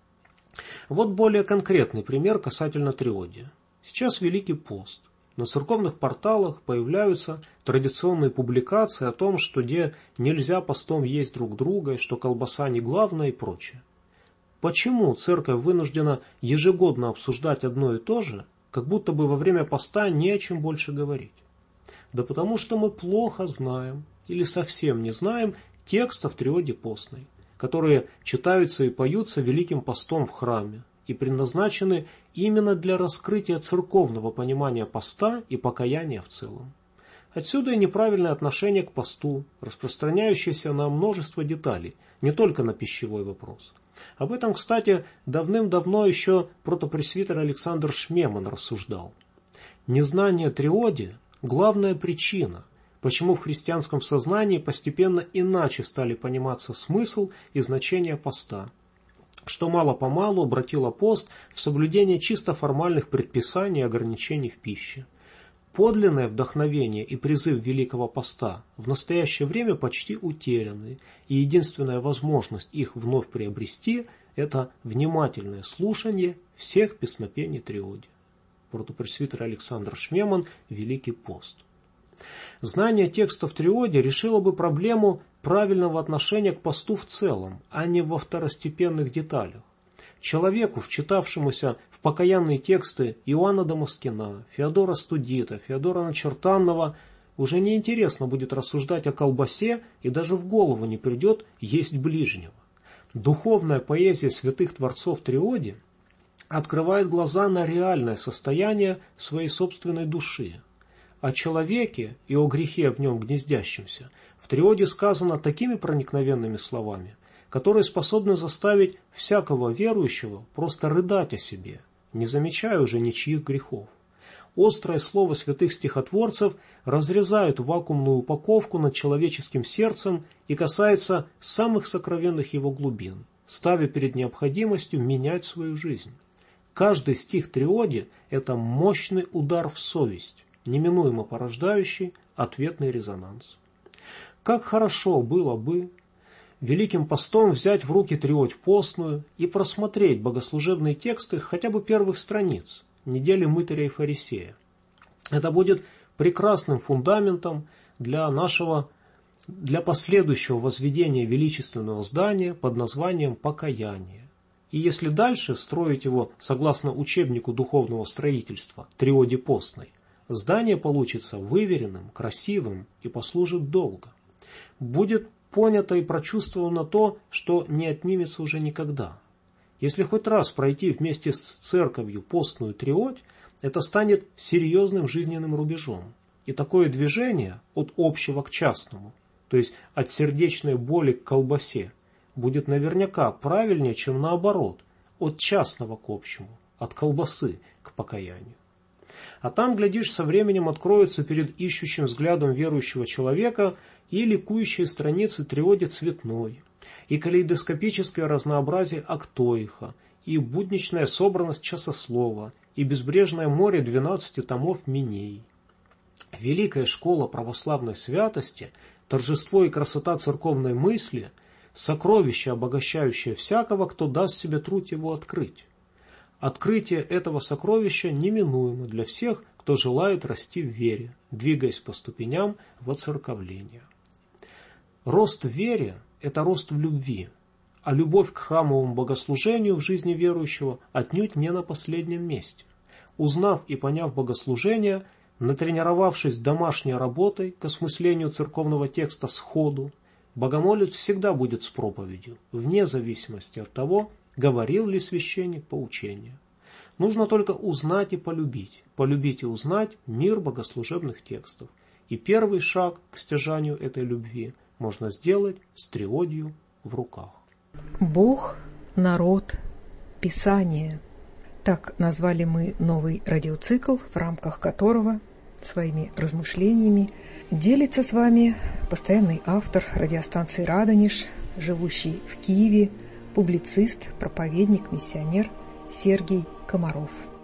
Вот более конкретный пример касательно Триодия. Сейчас Великий пост. На церковных порталах появляются традиционные публикации о том, что где нельзя постом есть друг друга, и что колбаса не главное и прочее. Почему церковь вынуждена ежегодно обсуждать одно и то же, как будто бы во время поста не о чем больше говорить? Да потому что мы плохо знаем или совсем не знаем текстов Триоди постной, которые читаются и поются Великим постом в храме и предназначены именно для раскрытия церковного понимания поста и покаяния в целом. Отсюда и неправильное отношение к посту, распространяющееся на множество деталей, не только на пищевой вопрос. Об этом, кстати, давным-давно еще протопресвитер Александр Шмеман рассуждал. Незнание Триоди – главная причина, почему в христианском сознании постепенно иначе стали пониматься смысл и значение поста, что мало-помалу обратило пост в соблюдение чисто формальных предписаний и ограничений в пище. Подлинное вдохновение и призыв Великого Поста в настоящее время почти утеряны, и единственная возможность их вновь приобрести – это внимательное слушание всех песнопений Триоди. Протопресвитер Александр Шмеман, Великий пост. Знание текстов Триоди решило бы проблему правильного отношения к посту в целом, а не во второстепенных деталях. Человеку, вчитавшемуся в покаянные тексты Иоанна Дамаскина, Феодора Студита, Феодора Начертанного, уже неинтересно будет рассуждать о колбасе и даже в голову не придет есть ближнего. Духовная поэзия святых творцов Триоди открывает глаза на реальное состояние своей собственной души. О человеке и о грехе в нем гнездящемся в Триоде сказано такими проникновенными словами, которые способны заставить всякого верующего просто рыдать о себе, не замечая уже ничьих грехов. Острое слово святых стихотворцев разрезает вакуумную упаковку над человеческим сердцем и касается самых сокровенных его глубин, ставя перед необходимостью менять свою жизнь. Каждый стих Триоди – это мощный удар в совесть, неминуемо порождающий ответный резонанс. Как хорошо было бы Великим постом взять в руки Триодь постную и просмотреть богослужебные тексты хотя бы первых страниц недели мытаря и фарисея. Это будет прекрасным фундаментом для нашего, для последующего возведения величественного здания под названием «Покаяние». И если дальше строить его согласно учебнику духовного строительства Триоди постной, здание получится выверенным, красивым и послужит долго. Будет понято и прочувствовано то, что не отнимется уже никогда. Если хоть раз пройти вместе с церковью постную Триодь, это станет серьезным жизненным рубежом. И такое движение от общего к частному, то есть от сердечной боли к колбасе, будет наверняка правильнее, чем наоборот, от частного к общему, от колбасы к покаянию. А там, глядишь, со временем откроются перед ищущим взглядом верующего человека и ликующие страницы Триоди цветной, и калейдоскопическое разнообразие Актоиха, и будничная собранность часослова, и безбрежное море двенадцати томов Миней. Великая школа православной святости, торжество и красота церковной мысли, сокровище, обогащающее всякого, кто даст себе труд его открыть. Открытие этого сокровища неминуемо для всех, кто желает расти в вере, двигаясь по ступеням воцерковления. Рост в вере – это рост в любви, а любовь к храмовому богослужению в жизни верующего отнюдь не на последнем месте. Узнав и поняв богослужение, натренировавшись домашней работой к осмыслению церковного текста сходу, Богомолец всегда будет с проповедью, вне зависимости от того, говорил ли священник по учению. Нужно только узнать и полюбить, полюбить и узнать мир богослужебных текстов. И первый шаг к стяжанию этой любви можно сделать с триодью в руках. Бог, народ, Писание. Так назвали мы новый радиоцикл, в рамках которого своими размышлениями делится с вами постоянный автор радиостанции «Радонеж», живущий в Киеве, публицист, проповедник, миссионер Сергей Комаров.